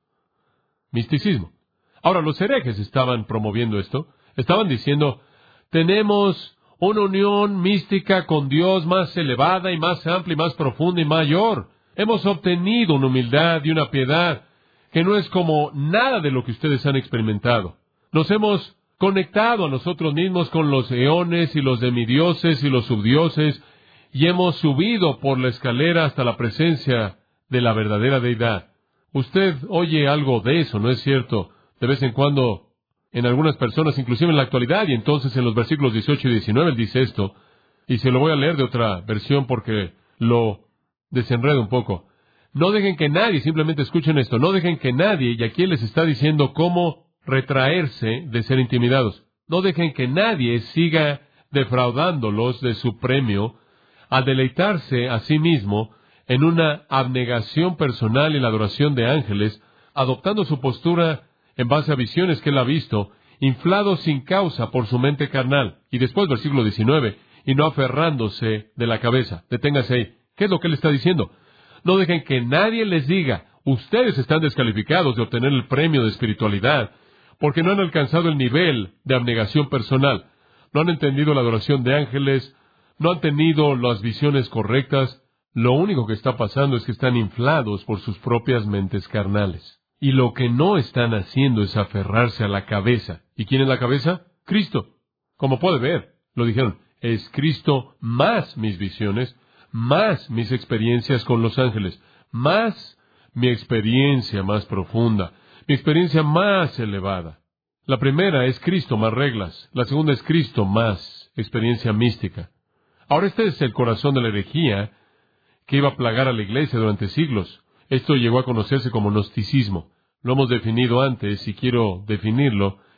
[SPEAKER 2] Misticismo. Ahora, los herejes estaban promoviendo esto. Estaban diciendo, tenemos una unión mística con Dios más elevada y más amplia y más profunda y mayor. Hemos obtenido una humildad y una piedad que no es como nada de lo que ustedes han experimentado. Nos hemos conectado a nosotros mismos con los eones y los demidioses y los subdioses y hemos subido por la escalera hasta la presencia de la verdadera deidad. Usted oye algo de eso, ¿no es cierto? De vez en cuando, en algunas personas, inclusive en la actualidad, y entonces en los versículos 18 y 19 él dice esto, y se lo voy a leer de otra versión porque lo desenredo un poco. No dejen que nadie, simplemente escuchen esto, no dejen que nadie, y aquí él les está diciendo cómo retraerse de ser intimidados. No dejen que nadie siga defraudándolos de su premio al deleitarse a sí mismo en una abnegación personal y la adoración de ángeles, adoptando su postura en base a visiones que él ha visto, inflado sin causa por su mente carnal. Y después, versículo 19, y no aferrándose de la cabeza. Deténgase ahí. ¿Qué es lo que él está diciendo? No dejen que nadie les diga, ustedes están descalificados de obtener el premio de espiritualidad, porque no han alcanzado el nivel de abnegación personal, no han entendido la adoración de ángeles, no han tenido las visiones correctas. Lo único que está pasando es que están inflados por sus propias mentes carnales. Y lo que no están haciendo es aferrarse a la cabeza. ¿Y quién es la cabeza? Cristo. Como puede ver, lo dijeron, es Cristo más mis visiones, más mis experiencias con los ángeles, más mi experiencia más profunda, mi experiencia más elevada. La primera es Cristo más reglas, la segunda es Cristo más experiencia mística. Ahora este es el corazón de la herejía que iba a plagar a la iglesia durante siglos. Esto llegó a conocerse como gnosticismo. Lo hemos definido antes y quiero definirlo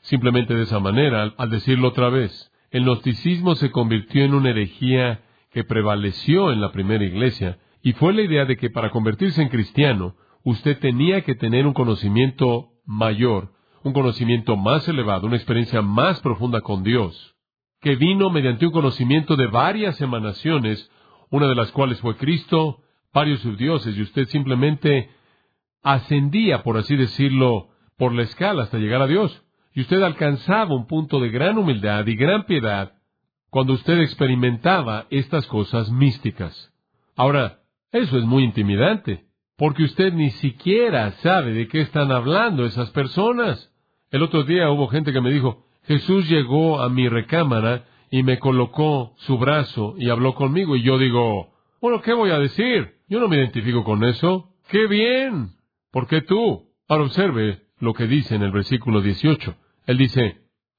[SPEAKER 2] simplemente de esa manera, al decirlo otra vez. El gnosticismo se convirtió en una herejía que prevaleció en la primera iglesia, y fue la idea de que para convertirse en cristiano, usted tenía que tener un conocimiento mayor, un conocimiento más elevado, una experiencia más profunda con Dios, que vino mediante un conocimiento de varias emanaciones, una de las cuales fue Cristo, varios subdioses, y usted simplemente ascendía, por así decirlo, por la escala hasta llegar a Dios. Y usted alcanzaba un punto de gran humildad y gran piedad cuando usted experimentaba estas cosas místicas. Ahora, eso es muy intimidante, porque usted ni siquiera sabe de qué están hablando esas personas. El otro día hubo gente que me dijo, Jesús llegó a mi recámara y me colocó su brazo y habló conmigo. Y yo digo, bueno, ¿qué voy a decir? Yo no me identifico con eso. ¡Qué bien! ¿Por qué tú? Ahora observe lo que dice en el versículo 18. Él dice,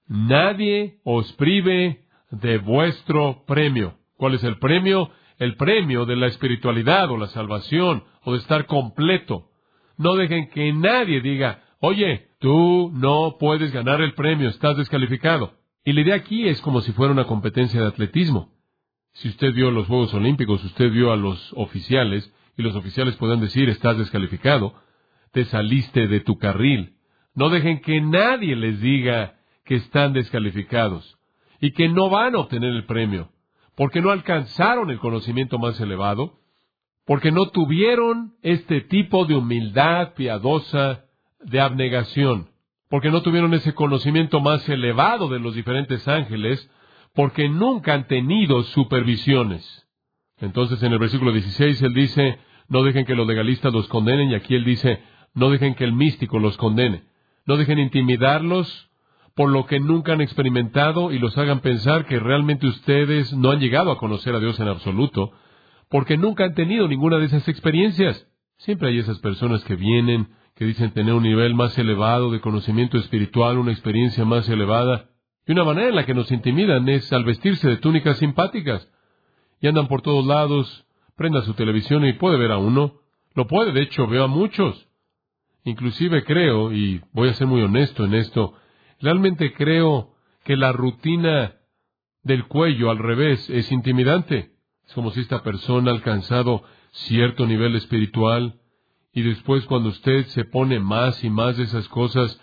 [SPEAKER 2] nadie os prive de vuestro premio. ¿Cuál es el premio? El premio de la espiritualidad o la salvación o de estar completo. No dejen que nadie diga, oye, tú no puedes ganar el premio, estás descalificado. Y la idea aquí es como si fuera una competencia de atletismo. Si usted vio los Juegos Olímpicos, usted vio a los oficiales, y los oficiales pueden decir, estás descalificado, te saliste de tu carril. No dejen que nadie les diga que están descalificados y que no van a obtener el premio, porque no alcanzaron el conocimiento más elevado, porque no tuvieron este tipo de humildad piadosa, de abnegación, porque no tuvieron ese conocimiento más elevado de los diferentes ángeles, porque nunca han tenido supervisiones. Entonces en el versículo 16 él dice, no dejen que los legalistas los condenen, y aquí él dice, no dejen que el místico los condene. No dejen intimidarlos por lo que nunca han experimentado y los hagan pensar que realmente ustedes no han llegado a conocer a Dios en absoluto, porque nunca han tenido ninguna de esas experiencias. Siempre hay esas personas que vienen, que dicen tener un nivel más elevado de conocimiento espiritual, una experiencia más elevada. Y una manera en la que nos intimidan es al vestirse de túnicas simpáticas. Y andan por todos lados, prenda su televisión y puede ver a uno. Lo puede, de hecho, veo a muchos. Inclusive creo, y voy a ser muy honesto en esto, realmente creo que la rutina del cuello al revés es intimidante. Es como si esta persona ha alcanzado cierto nivel espiritual, y después cuando usted se pone más y más de esas cosas,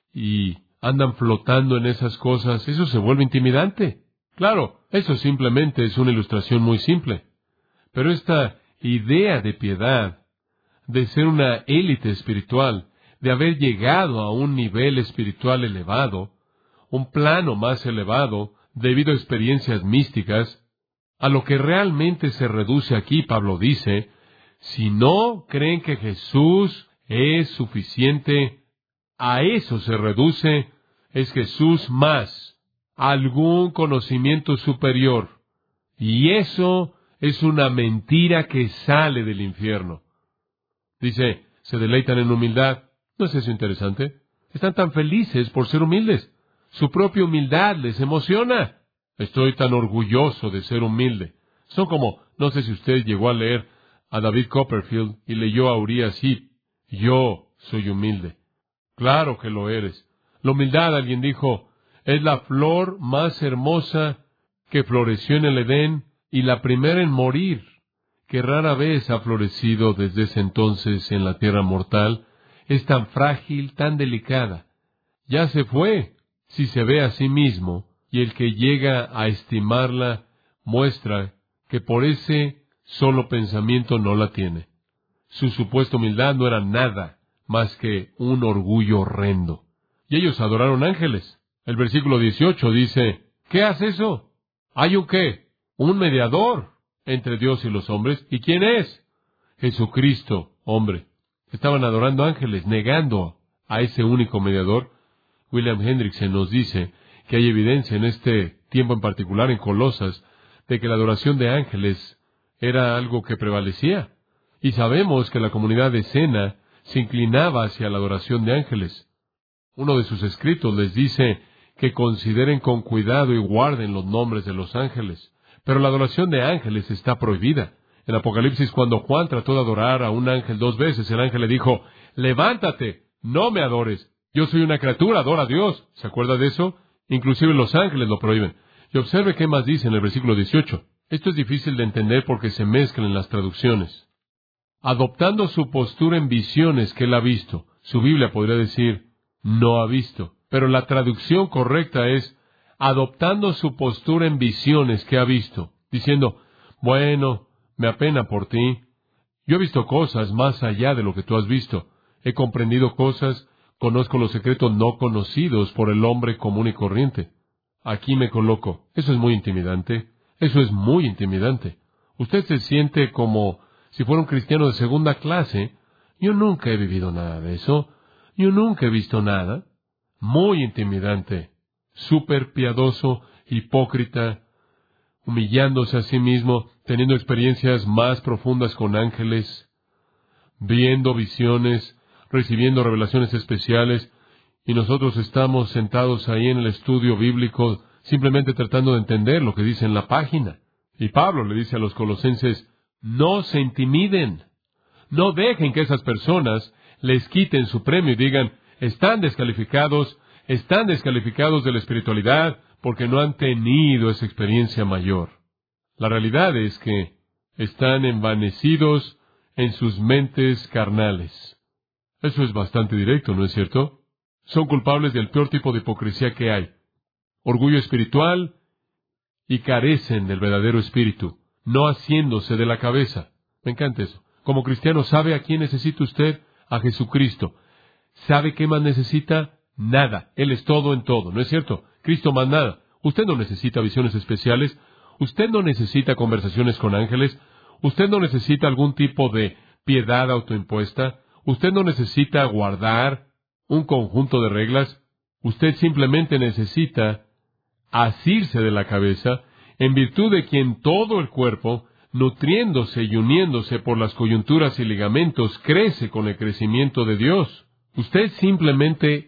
[SPEAKER 2] y andan flotando en esas cosas, eso se vuelve intimidante. Claro, eso simplemente es una ilustración muy simple. Pero esta idea de piedad, de ser una élite espiritual, de haber llegado a un nivel espiritual elevado, un plano más elevado, debido a experiencias místicas, a lo que realmente se reduce aquí, Pablo dice, si no creen que Jesús es suficiente, a eso se reduce, es Jesús más algún conocimiento superior. Y eso es una mentira que sale del infierno. Dice, se deleitan en humildad. ¿No es eso interesante? Están tan felices por ser humildes. Su propia humildad les emociona. Estoy tan orgulloso de ser humilde. Son como, no sé si usted llegó a leer a David Copperfield y leyó a Uriah Heep. Yo soy humilde. Claro que lo eres. La humildad, alguien dijo, es la flor más hermosa que floreció en el Edén y la primera en morir, que rara vez ha florecido desde ese entonces en la tierra mortal. Es tan frágil, tan delicada. Ya se fue, si se ve a sí mismo, y el que llega a estimarla muestra que por ese solo pensamiento no la tiene. Su supuesta humildad no era nada más que un orgullo horrendo. Y ellos adoraron ángeles. El versículo 18 dice, ¿qué hace eso? ¿Hay un qué? Un mediador entre Dios y los hombres. ¿Y quién es? Jesucristo, hombre. Estaban adorando ángeles, negando a ese único mediador. William Hendrickson nos dice que hay evidencia en este tiempo en particular en Colosas de que la adoración de ángeles era algo que prevalecía. Y sabemos que la comunidad de Escena se inclinaba hacia la adoración de ángeles. Uno de sus escritos les dice que consideren con cuidado y guarden los nombres de los ángeles. Pero la adoración de ángeles está prohibida. En Apocalipsis, cuando Juan trató de adorar a un ángel 2 veces, el ángel le dijo, levántate, no me adores. Yo soy una criatura, adora a Dios. ¿Se acuerda de eso? Inclusive los ángeles lo prohíben. Y observe qué más dice en el versículo 18. Esto es difícil de entender porque se mezclan en las traducciones. Adoptando su postura en visiones que él ha visto. Su Biblia podría decir, no ha visto. Pero la traducción correcta es, adoptando su postura en visiones que ha visto. Diciendo, bueno, me apena por ti. Yo he visto cosas más allá de lo que tú has visto. He comprendido cosas, conozco los secretos no conocidos por el hombre común y corriente. Aquí me coloco. Eso es muy intimidante. Eso es muy intimidante. Usted se siente como si fuera un cristiano de segunda clase. Yo nunca he vivido nada de eso. Yo nunca he visto nada. Muy intimidante. Súper piadoso, hipócrita, humillándose a sí mismo, teniendo experiencias más profundas con ángeles, viendo visiones, recibiendo revelaciones especiales, y nosotros estamos sentados ahí en el estudio bíblico, simplemente tratando de entender lo que dice en la página. Y Pablo le dice a los colosenses, no se intimiden, no dejen que esas personas les quiten su premio y digan, están descalificados de la espiritualidad porque no han tenido esa experiencia mayor. La realidad es que están envanecidos en sus mentes carnales. Eso es bastante directo, ¿no es cierto? Son culpables del peor tipo de hipocresía que hay. Orgullo espiritual y carecen del verdadero espíritu, no haciéndose de la cabeza. Me encanta eso. Como cristiano, ¿sabe a quién necesita usted? A Jesucristo. ¿Sabe qué más necesita? Nada. Él es todo en todo, ¿no es cierto? Cristo más nada. Usted no necesita visiones especiales. Usted no necesita conversaciones con ángeles. Usted no necesita algún tipo de piedad autoimpuesta. Usted no necesita guardar un conjunto de reglas. Usted simplemente necesita asirse de la cabeza, en virtud de quien todo el cuerpo, nutriéndose y uniéndose por las coyunturas y ligamentos, crece con el crecimiento de Dios. Usted simplemente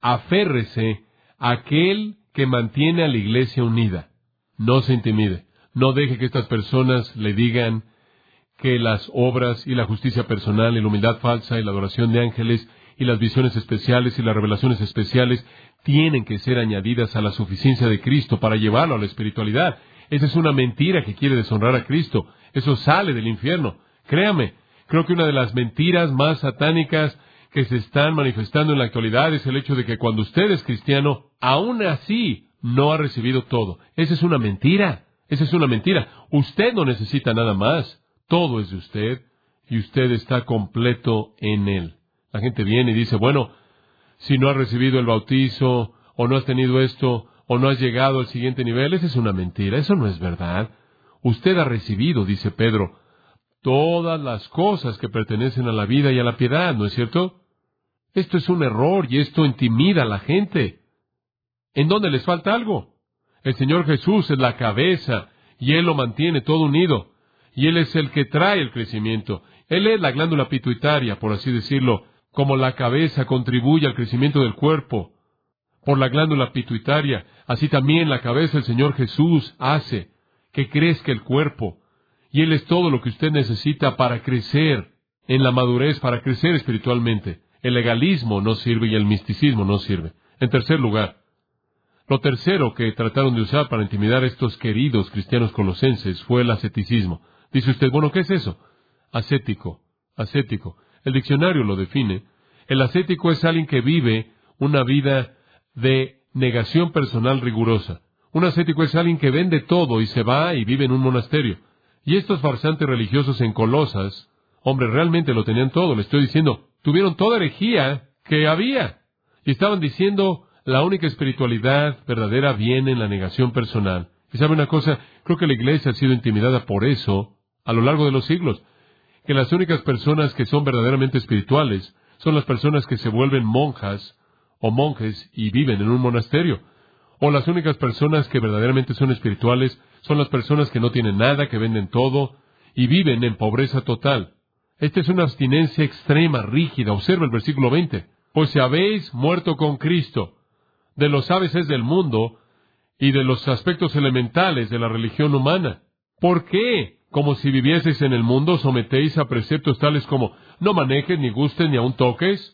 [SPEAKER 2] aférrese a aquel que mantiene a la iglesia unida. No se intimide. No deje que estas personas le digan que las obras y la justicia personal y la humildad falsa y la adoración de ángeles y las visiones especiales y las revelaciones especiales tienen que ser añadidas a la suficiencia de Cristo para llevarlo a la espiritualidad. Esa es una mentira que quiere deshonrar a Cristo. Eso sale del infierno. Créame, creo que una de las mentiras más satánicas que se están manifestando en la actualidad es el hecho de que cuando usted es cristiano, aún así no ha recibido todo. Esa es una mentira. Esa es una mentira. Usted no necesita nada más. Todo es de usted y usted está completo en Él. La gente viene y dice, bueno, si no has recibido el bautizo, o no has tenido esto, o no has llegado al siguiente nivel, esa es una mentira. Eso no es verdad. Usted ha recibido, dice Pedro, todas las cosas que pertenecen a la vida y a la piedad, ¿no es cierto? Esto es un error y esto intimida a la gente. ¿En dónde les falta algo? El Señor Jesús es la cabeza y Él lo mantiene todo unido. Y Él es el que trae el crecimiento. Él es la glándula pituitaria, por así decirlo, como la cabeza contribuye al crecimiento del cuerpo. Por la glándula pituitaria, así también la cabeza del Señor Jesús hace que crezca el cuerpo. Y Él es todo lo que usted necesita para crecer en la madurez, para crecer espiritualmente. El legalismo no sirve y el misticismo no sirve. En tercer lugar, lo tercero que trataron de usar para intimidar a estos queridos cristianos colosenses fue el asceticismo. Dice usted, bueno, ¿qué es eso? Ascético. El diccionario lo define. El ascético es alguien que vive una vida de negación personal rigurosa. Un ascético es alguien que vende todo y se va y vive en un monasterio. Y estos farsantes religiosos en Colosas, hombre, realmente lo tenían todo. Le estoy diciendo, tuvieron toda herejía que había. Y estaban diciendo, la única espiritualidad verdadera viene en la negación personal. Y sabe una cosa, creo que la iglesia ha sido intimidada por eso a lo largo de los siglos. Que las únicas personas que son verdaderamente espirituales son las personas que se vuelven monjas o monjes y viven en un monasterio. O las únicas personas que verdaderamente son espirituales son las personas que no tienen nada, que venden todo y viven en pobreza total. Esta es una abstinencia extrema, rígida. Observa el versículo 20. Pues si habéis muerto con Cristo de los ABCs del mundo y de los aspectos elementales de la religión humana. ¿Por qué? Como si vivieseis en el mundo, sometéis a preceptos tales como no manejes, ni gustes, ni aun toques.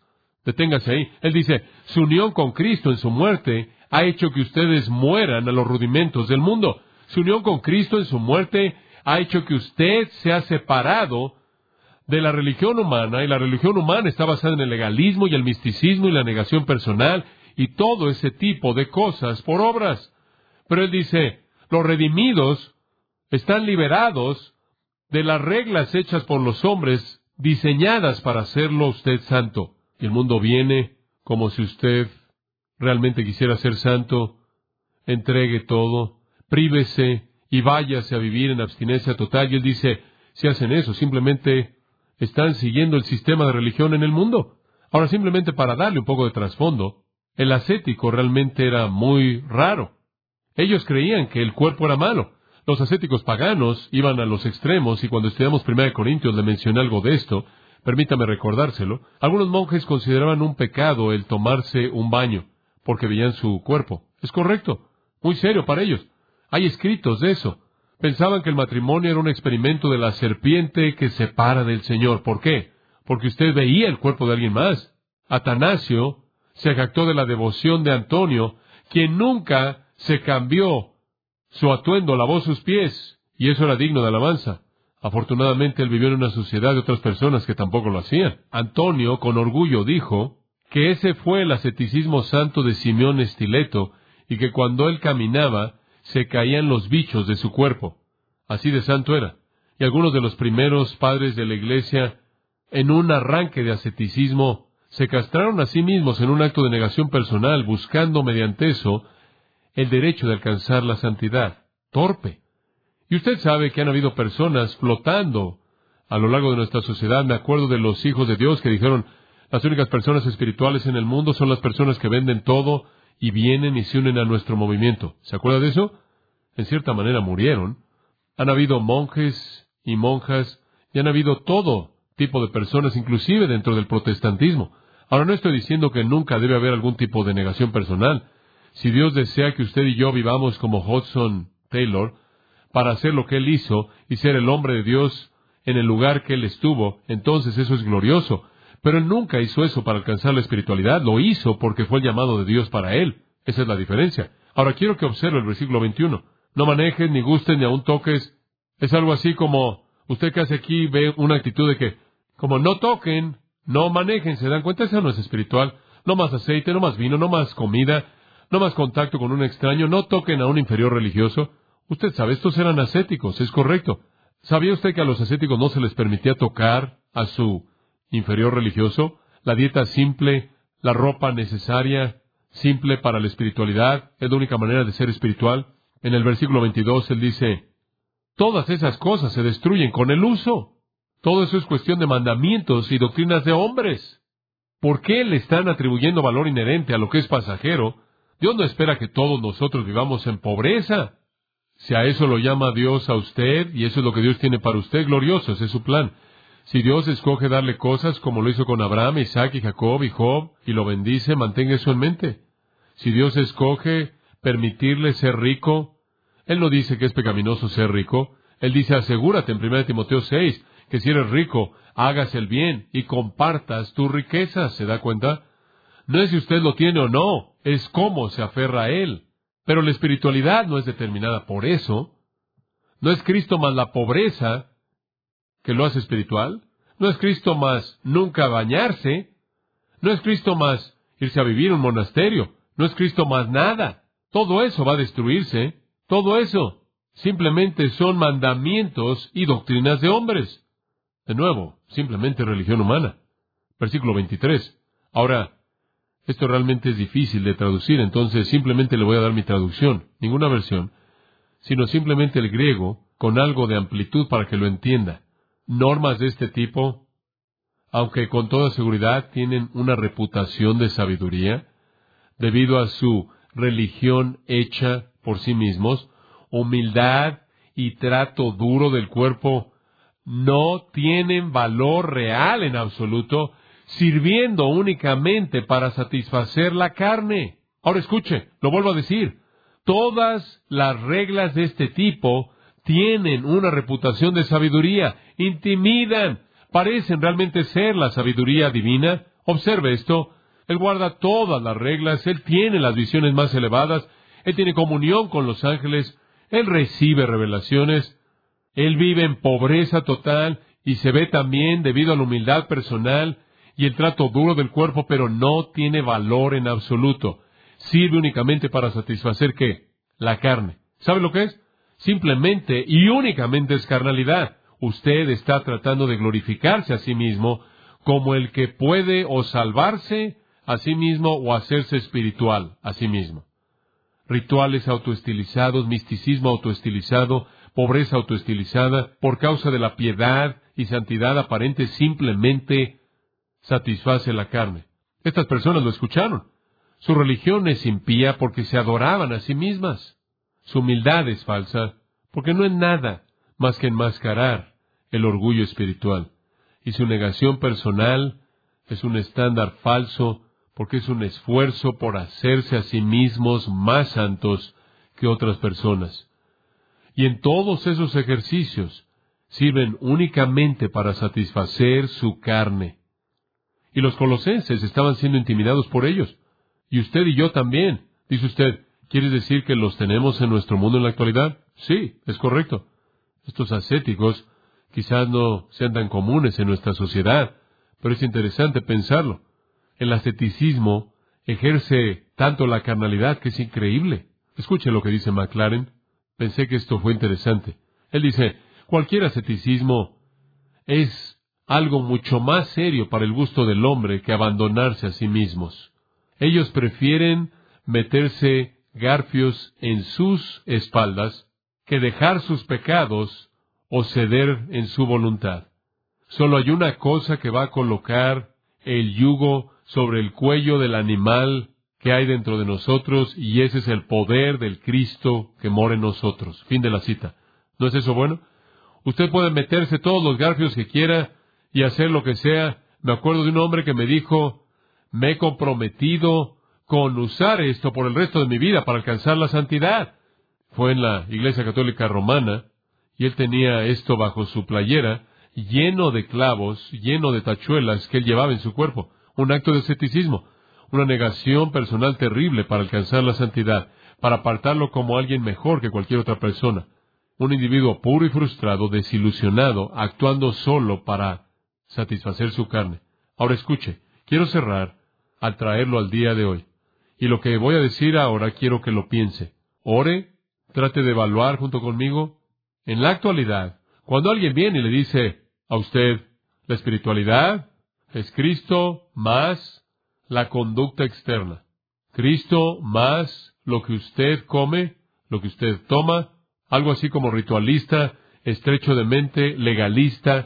[SPEAKER 2] Deténgase ahí. Él dice, su unión con Cristo en su muerte ha hecho que ustedes mueran a los rudimentos del mundo. Su unión con Cristo en su muerte ha hecho que usted se ha separado de la religión humana, y la religión humana está basada en el legalismo y el misticismo y la negación personal y todo ese tipo de cosas por obras. Pero él dice, los redimidos están liberados de las reglas hechas por los hombres, diseñadas para hacerlo usted santo. Y el mundo viene como si usted realmente quisiera ser santo, entregue todo, prívese y váyase a vivir en abstinencia total. Y él dice, si hacen eso, simplemente están siguiendo el sistema de religión en el mundo. Ahora, simplemente para darle un poco de trasfondo, el ascético realmente era muy raro. Ellos creían que el cuerpo era malo. Los ascéticos paganos iban a los extremos, y cuando estudiamos 1 Corintios le mencioné algo de esto. Permítame recordárselo. Algunos monjes consideraban un pecado el tomarse un baño, porque veían su cuerpo. Es correcto. Muy serio para ellos. Hay escritos de eso. Pensaban que el matrimonio era un experimento de la serpiente que separa del Señor. ¿Por qué? Porque usted veía el cuerpo de alguien más. Atanasio se jactó de la devoción de Antonio, quien nunca se cambió su atuendo, lavó sus pies, y eso era digno de alabanza. Afortunadamente, él vivió en una sociedad de otras personas que tampoco lo hacían. Antonio, con orgullo, dijo que ese fue el asceticismo santo de Simeón Estileto, y que cuando él caminaba, se caían los bichos de su cuerpo. Así de santo era. Y algunos de los primeros padres de la iglesia, en un arranque de asceticismo, se castraron a sí mismos en un acto de negación personal, buscando mediante eso el derecho de alcanzar la santidad. Torpe. Y usted sabe que han habido personas flotando a lo largo de nuestra sociedad. Me acuerdo de los hijos de Dios que dijeron, las únicas personas espirituales en el mundo son las personas que venden todo y vienen y se unen a nuestro movimiento. ¿Se acuerda de eso? En cierta manera murieron. Han habido monjes y monjas, y han habido todo tipo de personas, inclusive dentro del protestantismo. Ahora, no estoy diciendo que nunca debe haber algún tipo de negación personal. Si Dios desea que usted y yo vivamos como Hudson Taylor, para hacer lo que Él hizo y ser el hombre de Dios en el lugar que Él estuvo, entonces eso es glorioso. Pero Él nunca hizo eso para alcanzar la espiritualidad. Lo hizo porque fue el llamado de Dios para Él. Esa es la diferencia. Ahora quiero que observe el versículo 21. No manejes, ni gustes, ni aún toques. Es algo así como, usted que hace aquí ve una actitud de que, como no toquen, no manejen. ¿Se dan cuenta? Eso no es espiritual. No más aceite, no más vino, no más comida, no más contacto con un extraño, no toquen a un inferior religioso. Usted sabe, estos eran ascéticos, es correcto. ¿Sabía usted que a los ascéticos no se les permitía tocar a su inferior religioso? La dieta simple, la ropa necesaria, simple para la espiritualidad, es la única manera de ser espiritual. En el versículo 22 él dice, todas esas cosas se destruyen con el uso. Todo eso es cuestión de mandamientos y doctrinas de hombres. ¿Por qué le están atribuyendo valor inherente a lo que es pasajero? Dios no espera que todos nosotros vivamos en pobreza. Si a eso lo llama Dios a usted, y eso es lo que Dios tiene para usted, glorioso, ese es su plan. Si Dios escoge darle cosas como lo hizo con Abraham, Isaac y Jacob y Job, y lo bendice, mantenga eso en mente. Si Dios escoge permitirle ser rico, Él no dice que es pecaminoso ser rico. Él dice, asegúrate en 1 Timoteo 6, que si eres rico, hagas el bien y compartas tus riquezas. ¿Se da cuenta? No es si usted lo tiene o no, es cómo se aferra a Él. Pero la espiritualidad no es determinada por eso. No es Cristo más la pobreza que lo hace espiritual. No es Cristo más nunca bañarse. No es Cristo más irse a vivir en un monasterio. No es Cristo más nada. Todo eso va a destruirse. Todo eso simplemente son mandamientos y doctrinas de hombres. De nuevo, simplemente religión humana. Versículo 23. Ahora, esto realmente es difícil de traducir, entonces simplemente le voy a dar mi traducción, ninguna versión, sino simplemente el griego con algo de amplitud para que lo entienda. Normas de este tipo, aunque con toda seguridad tienen una reputación de sabiduría, debido a su religión hecha por sí mismos, humildad y trato duro del cuerpo, no tienen valor real en absoluto, sirviendo únicamente para satisfacer la carne. Ahora escuche, lo vuelvo a decir, todas las reglas de este tipo tienen una reputación de sabiduría, intimidan, parecen realmente ser la sabiduría divina. Observe esto. Él guarda todas las reglas, Él tiene las visiones más elevadas, Él tiene comunión con los ángeles, Él recibe revelaciones, Él vive en pobreza total y se ve también debido a la humildad personal y el trato duro del cuerpo, pero no tiene valor en absoluto. Sirve únicamente para satisfacer ¿qué? La carne. ¿Sabe lo que es? Simplemente y únicamente es carnalidad. Usted está tratando de glorificarse a sí mismo como el que puede o salvarse a sí mismo o hacerse espiritual a sí mismo. Rituales autoestilizados, misticismo autoestilizado, pobreza autoestilizada, por causa de la piedad y santidad aparente, simplemente satisface la carne. Estas personas lo escucharon. Su religión es impía porque se adoraban a sí mismas. Su humildad es falsa porque no es nada más que enmascarar el orgullo espiritual. Y su negación personal es un estándar falso porque es un esfuerzo por hacerse a sí mismos más santos que otras personas. Y en todos esos ejercicios sirven únicamente para satisfacer su carne. Y los colosenses estaban siendo intimidados por ellos. Y usted y yo también. Dice usted, ¿quiere decir que los tenemos en nuestro mundo en la actualidad? Sí, es correcto. Estos ascéticos quizás no sean tan comunes en nuestra sociedad, pero es interesante pensarlo. El asceticismo ejerce tanto la carnalidad que es increíble. Escuche lo que dice McLaren. Pensé que esto fue interesante. Él dice, cualquier asceticismo es algo mucho más serio para el gusto del hombre que abandonarse a sí mismos. Ellos prefieren meterse garfios en sus espaldas que dejar sus pecados o ceder en su voluntad. Solo hay una cosa que va a colocar el yugo sobre el cuello del animal que hay dentro de nosotros, y ese es el poder del Cristo que mora en nosotros. Fin de la cita. ¿No es eso bueno? Usted puede meterse todos los garfios que quiera y hacer lo que sea. Me acuerdo de un hombre que me dijo, me he comprometido con usar esto por el resto de mi vida para alcanzar la santidad. Fue en la Iglesia Católica Romana, y él tenía esto bajo su playera, lleno de clavos, lleno de tachuelas que él llevaba en su cuerpo. Un acto de escepticismo, una negación personal terrible para alcanzar la santidad, para apartarlo como alguien mejor que cualquier otra persona. Un individuo puro y frustrado, desilusionado, actuando solo para satisfacer su carne. Ahora escuche, quiero cerrar al traerlo al día de hoy. Y lo que voy a decir ahora quiero que lo piense. Ore, trate de evaluar junto conmigo. En la actualidad, cuando alguien viene y le dice a usted, la espiritualidad es Cristo más la conducta externa. Cristo más lo que usted come, lo que usted toma, algo así como ritualista, estrecho de mente, legalista,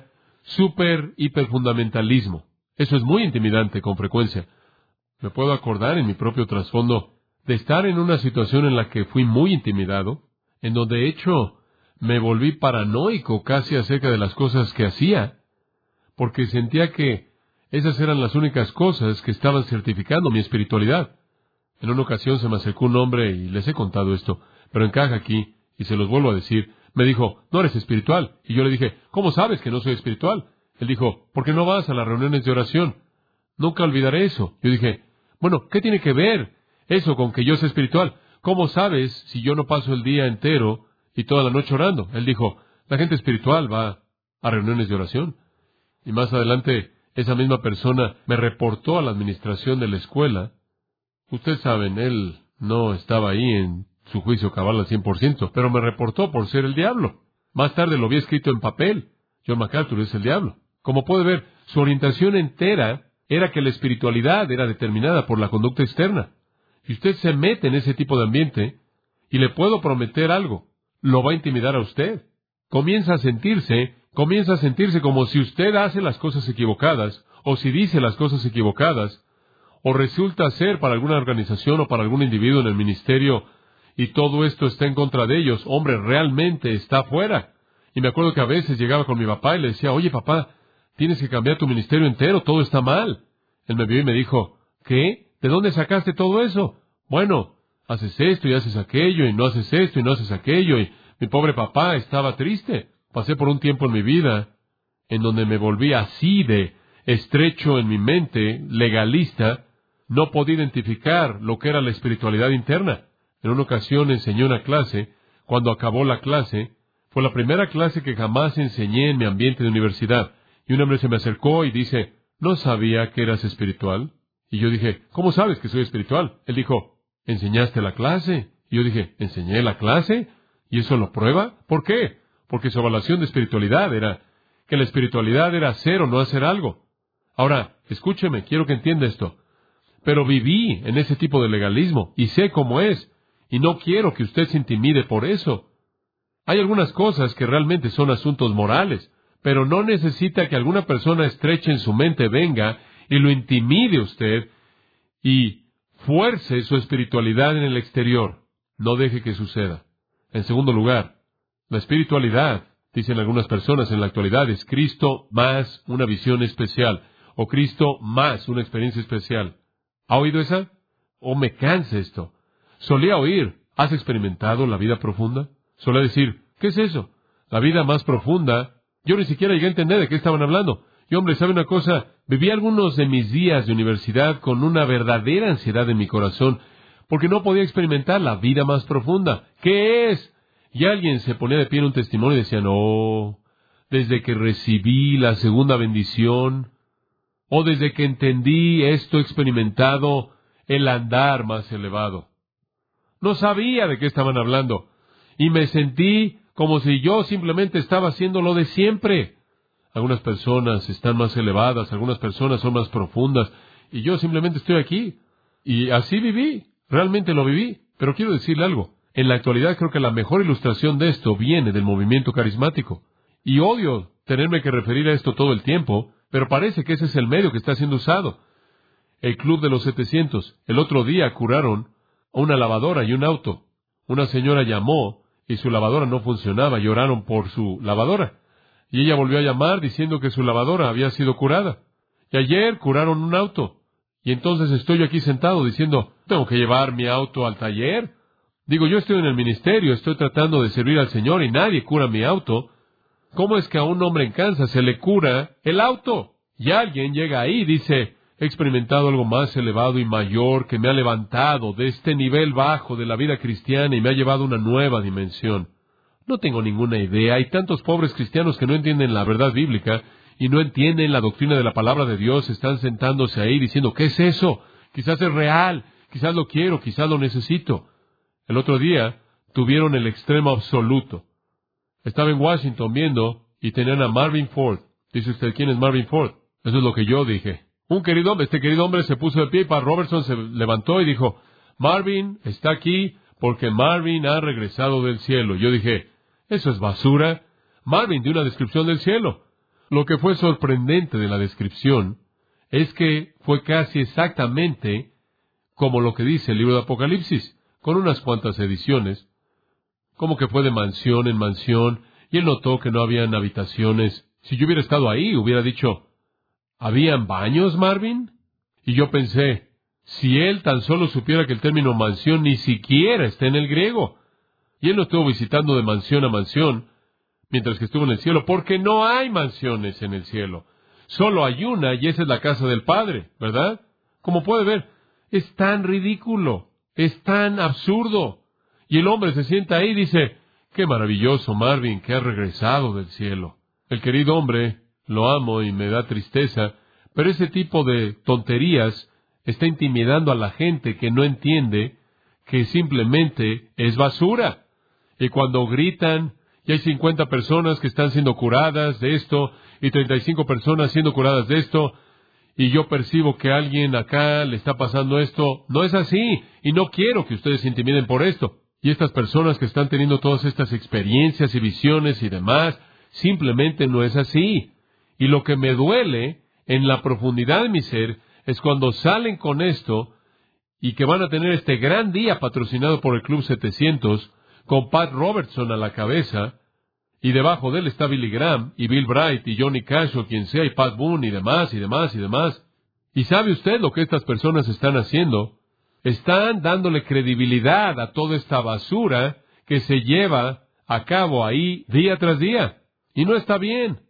[SPEAKER 2] hiperfundamentalismo. Eso es muy intimidante con frecuencia. Me puedo acordar en mi propio trasfondo de estar en una situación en la que fui muy intimidado, en donde de hecho me volví paranoico casi acerca de las cosas que hacía, porque sentía que esas eran las únicas cosas que estaban certificando mi espiritualidad. En una ocasión se me acercó un hombre, y les he contado esto, pero encaja aquí, y se los vuelvo a decir. Me dijo, no eres espiritual. Y yo le dije, ¿cómo sabes que no soy espiritual? Él dijo, ¿por qué no vas a las reuniones de oración? Nunca olvidaré eso. Yo dije, bueno, ¿qué tiene que ver eso con que yo sea espiritual? ¿Cómo sabes si yo no paso el día entero y toda la noche orando? Él dijo, la gente espiritual va a reuniones de oración. Y más adelante, esa misma persona me reportó a la administración de la escuela. Ustedes saben, él no estaba ahí en su juicio cabal al 100%, pero me reportó por ser el diablo. Más tarde lo vi escrito en papel. John MacArthur es el diablo. Como puede ver, su orientación entera era que la espiritualidad era determinada por la conducta externa. Y usted se mete en ese tipo de ambiente, y le puedo prometer algo, lo va a intimidar a usted. Comienza a sentirse como si usted hace las cosas equivocadas, o si dice las cosas equivocadas, o resulta ser para alguna organización o para algún individuo en el ministerio, y todo esto está en contra de ellos. Hombre, realmente está fuera. Y me acuerdo que a veces llegaba con mi papá y le decía, oye papá, tienes que cambiar tu ministerio entero, todo está mal. Él me vio y me dijo, ¿qué? ¿De dónde sacaste todo eso? Bueno, haces esto y haces aquello, y no haces esto y no haces aquello, y mi pobre papá estaba triste. Pasé por un tiempo en mi vida en donde me volví así de estrecho en mi mente, legalista, no podía identificar lo que era la espiritualidad interna. En una ocasión enseñé una clase. Cuando acabó la clase, fue la primera clase que jamás enseñé en mi ambiente de universidad. Y un hombre se me acercó y dice, ¿no sabía que eras espiritual? Y yo dije, ¿cómo sabes que soy espiritual? Él dijo, ¿enseñaste la clase? Y yo dije, ¿enseñé la clase? ¿Y eso lo prueba? ¿Por qué? Porque su evaluación de espiritualidad era que la espiritualidad era hacer o no hacer algo. Ahora, escúcheme, quiero que entienda esto. Pero viví en ese tipo de legalismo y sé cómo es. Y no quiero que usted se intimide por eso. Hay algunas cosas que realmente son asuntos morales, pero no necesita que alguna persona estrecha en su mente venga y lo intimide usted y fuerce su espiritualidad en el exterior. No deje que suceda. En segundo lugar, la espiritualidad, dicen algunas personas en la actualidad, es Cristo más una visión especial, o Cristo más una experiencia especial. ¿Ha oído esa? ¿O me cansa esto? Solía oír, ¿has experimentado la vida profunda? Solía decir, ¿qué es eso? La vida más profunda. Yo ni siquiera llegué a entender de qué estaban hablando. Y hombre, ¿sabe una cosa? Viví algunos de mis días de universidad con una verdadera ansiedad en mi corazón, porque no podía experimentar la vida más profunda. ¿Qué es? Y alguien se ponía de pie en un testimonio y decía, no, desde que recibí la segunda bendición, o desde que entendí esto experimentado, el andar más elevado. No sabía de qué estaban hablando, y me sentí como si yo simplemente estaba haciendo lo de siempre. Algunas personas están más elevadas, algunas personas son más profundas, y yo simplemente estoy aquí. Y así viví, realmente lo viví. Pero quiero decirle algo. En la actualidad creo que la mejor ilustración de esto viene del movimiento carismático. Y odio tenerme que referir a esto todo el tiempo, pero parece que ese es el medio que está siendo usado. El Club de los 700. El otro día curaron una lavadora y un auto. Una señora llamó y su lavadora no funcionaba y oraron por su lavadora. Y ella volvió a llamar diciendo que su lavadora había sido curada. Y ayer curaron un auto. Y entonces estoy yo aquí sentado diciendo, ¿tengo que llevar mi auto al taller? Digo, yo estoy en el ministerio, estoy tratando de servir al Señor y nadie cura mi auto. ¿Cómo es que a un hombre en Kansas se le cura el auto? Y alguien llega ahí y dice, he experimentado algo más elevado y mayor que me ha levantado de este nivel bajo de la vida cristiana y me ha llevado a una nueva dimensión. No tengo ninguna idea. Hay tantos pobres cristianos que no entienden la verdad bíblica y no entienden la doctrina de la palabra de Dios. Están sentándose ahí diciendo, ¿qué es eso? Quizás es real, quizás lo quiero, quizás lo necesito. El otro día tuvieron el extremo absoluto. Estaba en Washington viendo y tenían a Marvin Ford. Dice usted, ¿quién es Marvin Ford? Eso es lo que yo dije. Este querido hombre se puso de pie y Pat Robertson se levantó y dijo, Marvin está aquí porque Marvin ha regresado del cielo. Yo dije, eso es basura. Marvin dio una descripción del cielo. Lo que fue sorprendente de la descripción es que fue casi exactamente como lo que dice el libro de Apocalipsis, con unas cuantas ediciones, como que fue de mansión en mansión, y él notó que no habían habitaciones. Si yo hubiera estado ahí, hubiera dicho, ¿habían baños, Marvin? Y yo pensé, si él tan solo supiera que el término mansión ni siquiera está en el griego. Y él no estuvo visitando de mansión a mansión, mientras que estuvo en el cielo, porque no hay mansiones en el cielo. Solo hay una, y esa es la casa del Padre, ¿verdad? Como puede ver, es tan ridículo, es tan absurdo. Y el hombre se sienta ahí y dice, qué maravilloso, Marvin, que has regresado del cielo. El querido hombre, lo amo y me da tristeza, pero ese tipo de tonterías está intimidando a la gente que no entiende que simplemente es basura. Y cuando gritan, y hay 50 personas que están siendo curadas de esto, y 35 personas siendo curadas de esto, y yo percibo que a alguien acá le está pasando esto, no es así, y no quiero que ustedes se intimiden por esto. Y estas personas que están teniendo todas estas experiencias y visiones y demás, simplemente no es así. Y lo que me duele en la profundidad de mi ser es cuando salen con esto y que van a tener este gran día patrocinado por el Club 700 con Pat Robertson a la cabeza y debajo de él está Billy Graham y Bill Bright y Johnny Cash o quien sea y Pat Boone y demás y demás y demás. ¿Y sabe usted lo que estas personas están haciendo? Están dándole credibilidad a toda esta basura que se lleva a cabo ahí día tras día. Y no está bien.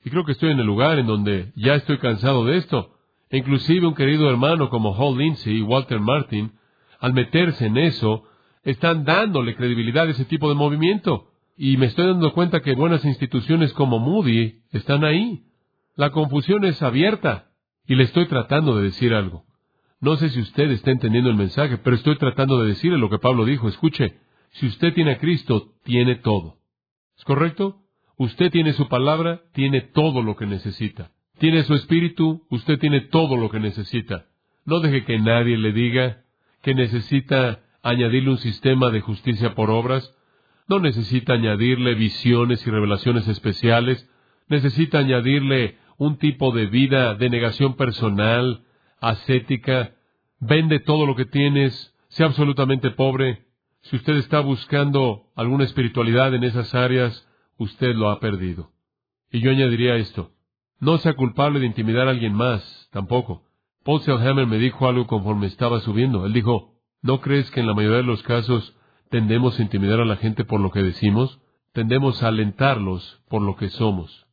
[SPEAKER 2] Y creo que estoy en el lugar en donde ya estoy cansado de esto. E inclusive un querido hermano como Hall Lindsey y Walter Martin, al meterse en eso, están dándole credibilidad a ese tipo de movimiento. Y me estoy dando cuenta que buenas instituciones como Moody están ahí. La confusión es abierta. Y le estoy tratando de decir algo. No sé si usted está entendiendo el mensaje, pero estoy tratando de decirle lo que Pablo dijo. Escuche, si usted tiene a Cristo, tiene todo. ¿Es correcto? Usted tiene su palabra, tiene todo lo que necesita. Tiene su espíritu, usted tiene todo lo que necesita. No deje que nadie le diga que necesita añadirle un sistema de justicia por obras. No necesita añadirle visiones y revelaciones especiales. Necesita añadirle un tipo de vida de negación personal, ascética. Vende todo lo que tienes, sea absolutamente pobre. Si usted está buscando alguna espiritualidad en esas áreas, usted lo ha perdido. Y yo añadiría esto. No sea culpable de intimidar a alguien más, tampoco. Paul Selhammer me dijo algo conforme estaba subiendo. Él dijo, ¿no crees que en la mayoría de los casos tendemos a intimidar a la gente por lo que decimos? Tendemos a alentarlos por lo que somos.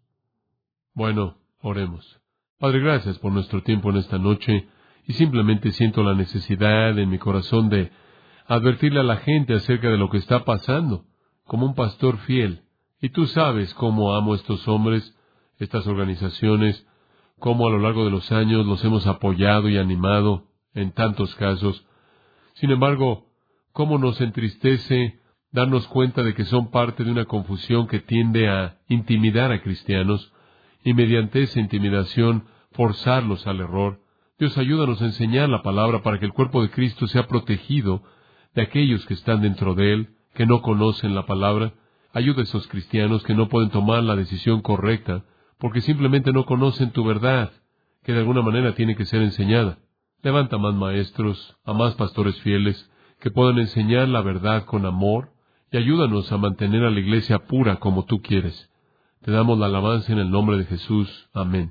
[SPEAKER 2] Bueno, oremos. Padre, gracias por nuestro tiempo en esta noche, y simplemente siento la necesidad en mi corazón de advertirle a la gente acerca de lo que está pasando, como un pastor fiel. Y tú sabes cómo amo a estos hombres, estas organizaciones, cómo a lo largo de los años los hemos apoyado y animado en tantos casos. Sin embargo, cómo nos entristece darnos cuenta de que son parte de una confusión que tiende a intimidar a cristianos, y mediante esa intimidación forzarlos al error. Dios, ayúdanos a enseñar la palabra para que el cuerpo de Cristo sea protegido de aquellos que están dentro de él, que no conocen la palabra. Ayuda a esos cristianos que no pueden tomar la decisión correcta, porque simplemente no conocen tu verdad, que de alguna manera tiene que ser enseñada. Levanta más maestros, a más pastores fieles, que puedan enseñar la verdad con amor, y ayúdanos a mantener a la iglesia pura como tú quieres. Te damos la alabanza en el nombre de Jesús. Amén.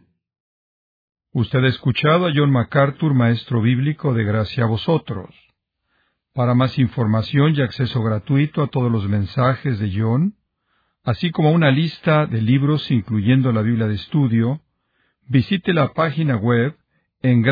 [SPEAKER 1] Usted ha escuchado a John MacArthur, maestro bíblico, de gracia a vosotros. Para más información y acceso gratuito a todos los mensajes de John, así como una lista de libros incluyendo la Biblia de estudio, visite la página web en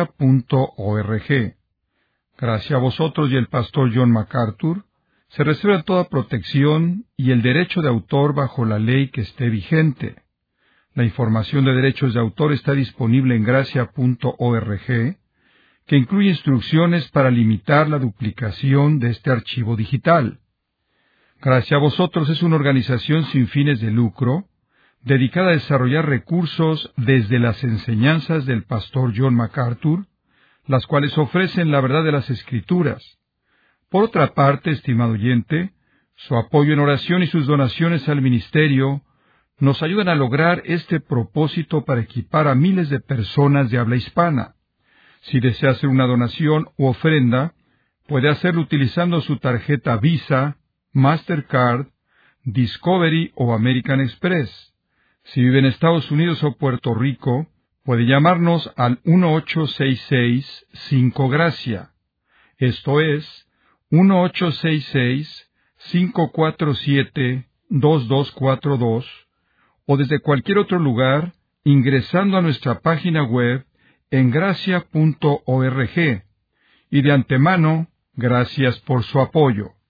[SPEAKER 1] gracia.org. Gracias a vosotros y el pastor John MacArthur, se reserva toda protección y el derecho de autor bajo la ley que esté vigente. La información de derechos de autor está disponible en gracia.org, que incluye instrucciones para limitar la duplicación de este archivo digital. Gracia a vosotros es una organización sin fines de lucro, dedicada a desarrollar recursos desde las enseñanzas del pastor John MacArthur, las cuales ofrecen la verdad de las Escrituras. Por otra parte, estimado oyente, su apoyo en oración y sus donaciones al ministerio nos ayudan a lograr este propósito para equipar a miles de personas de habla hispana. Si desea hacer una donación u ofrenda, puede hacerlo utilizando su tarjeta Visa, Mastercard, Discovery o American Express. Si vive en Estados Unidos o Puerto Rico, puede llamarnos al 1-866-5-GRACIA. Esto es 1-866-547-2242, o desde cualquier otro lugar, ingresando a nuestra página web en gracia.org. Y de antemano, gracias por su apoyo.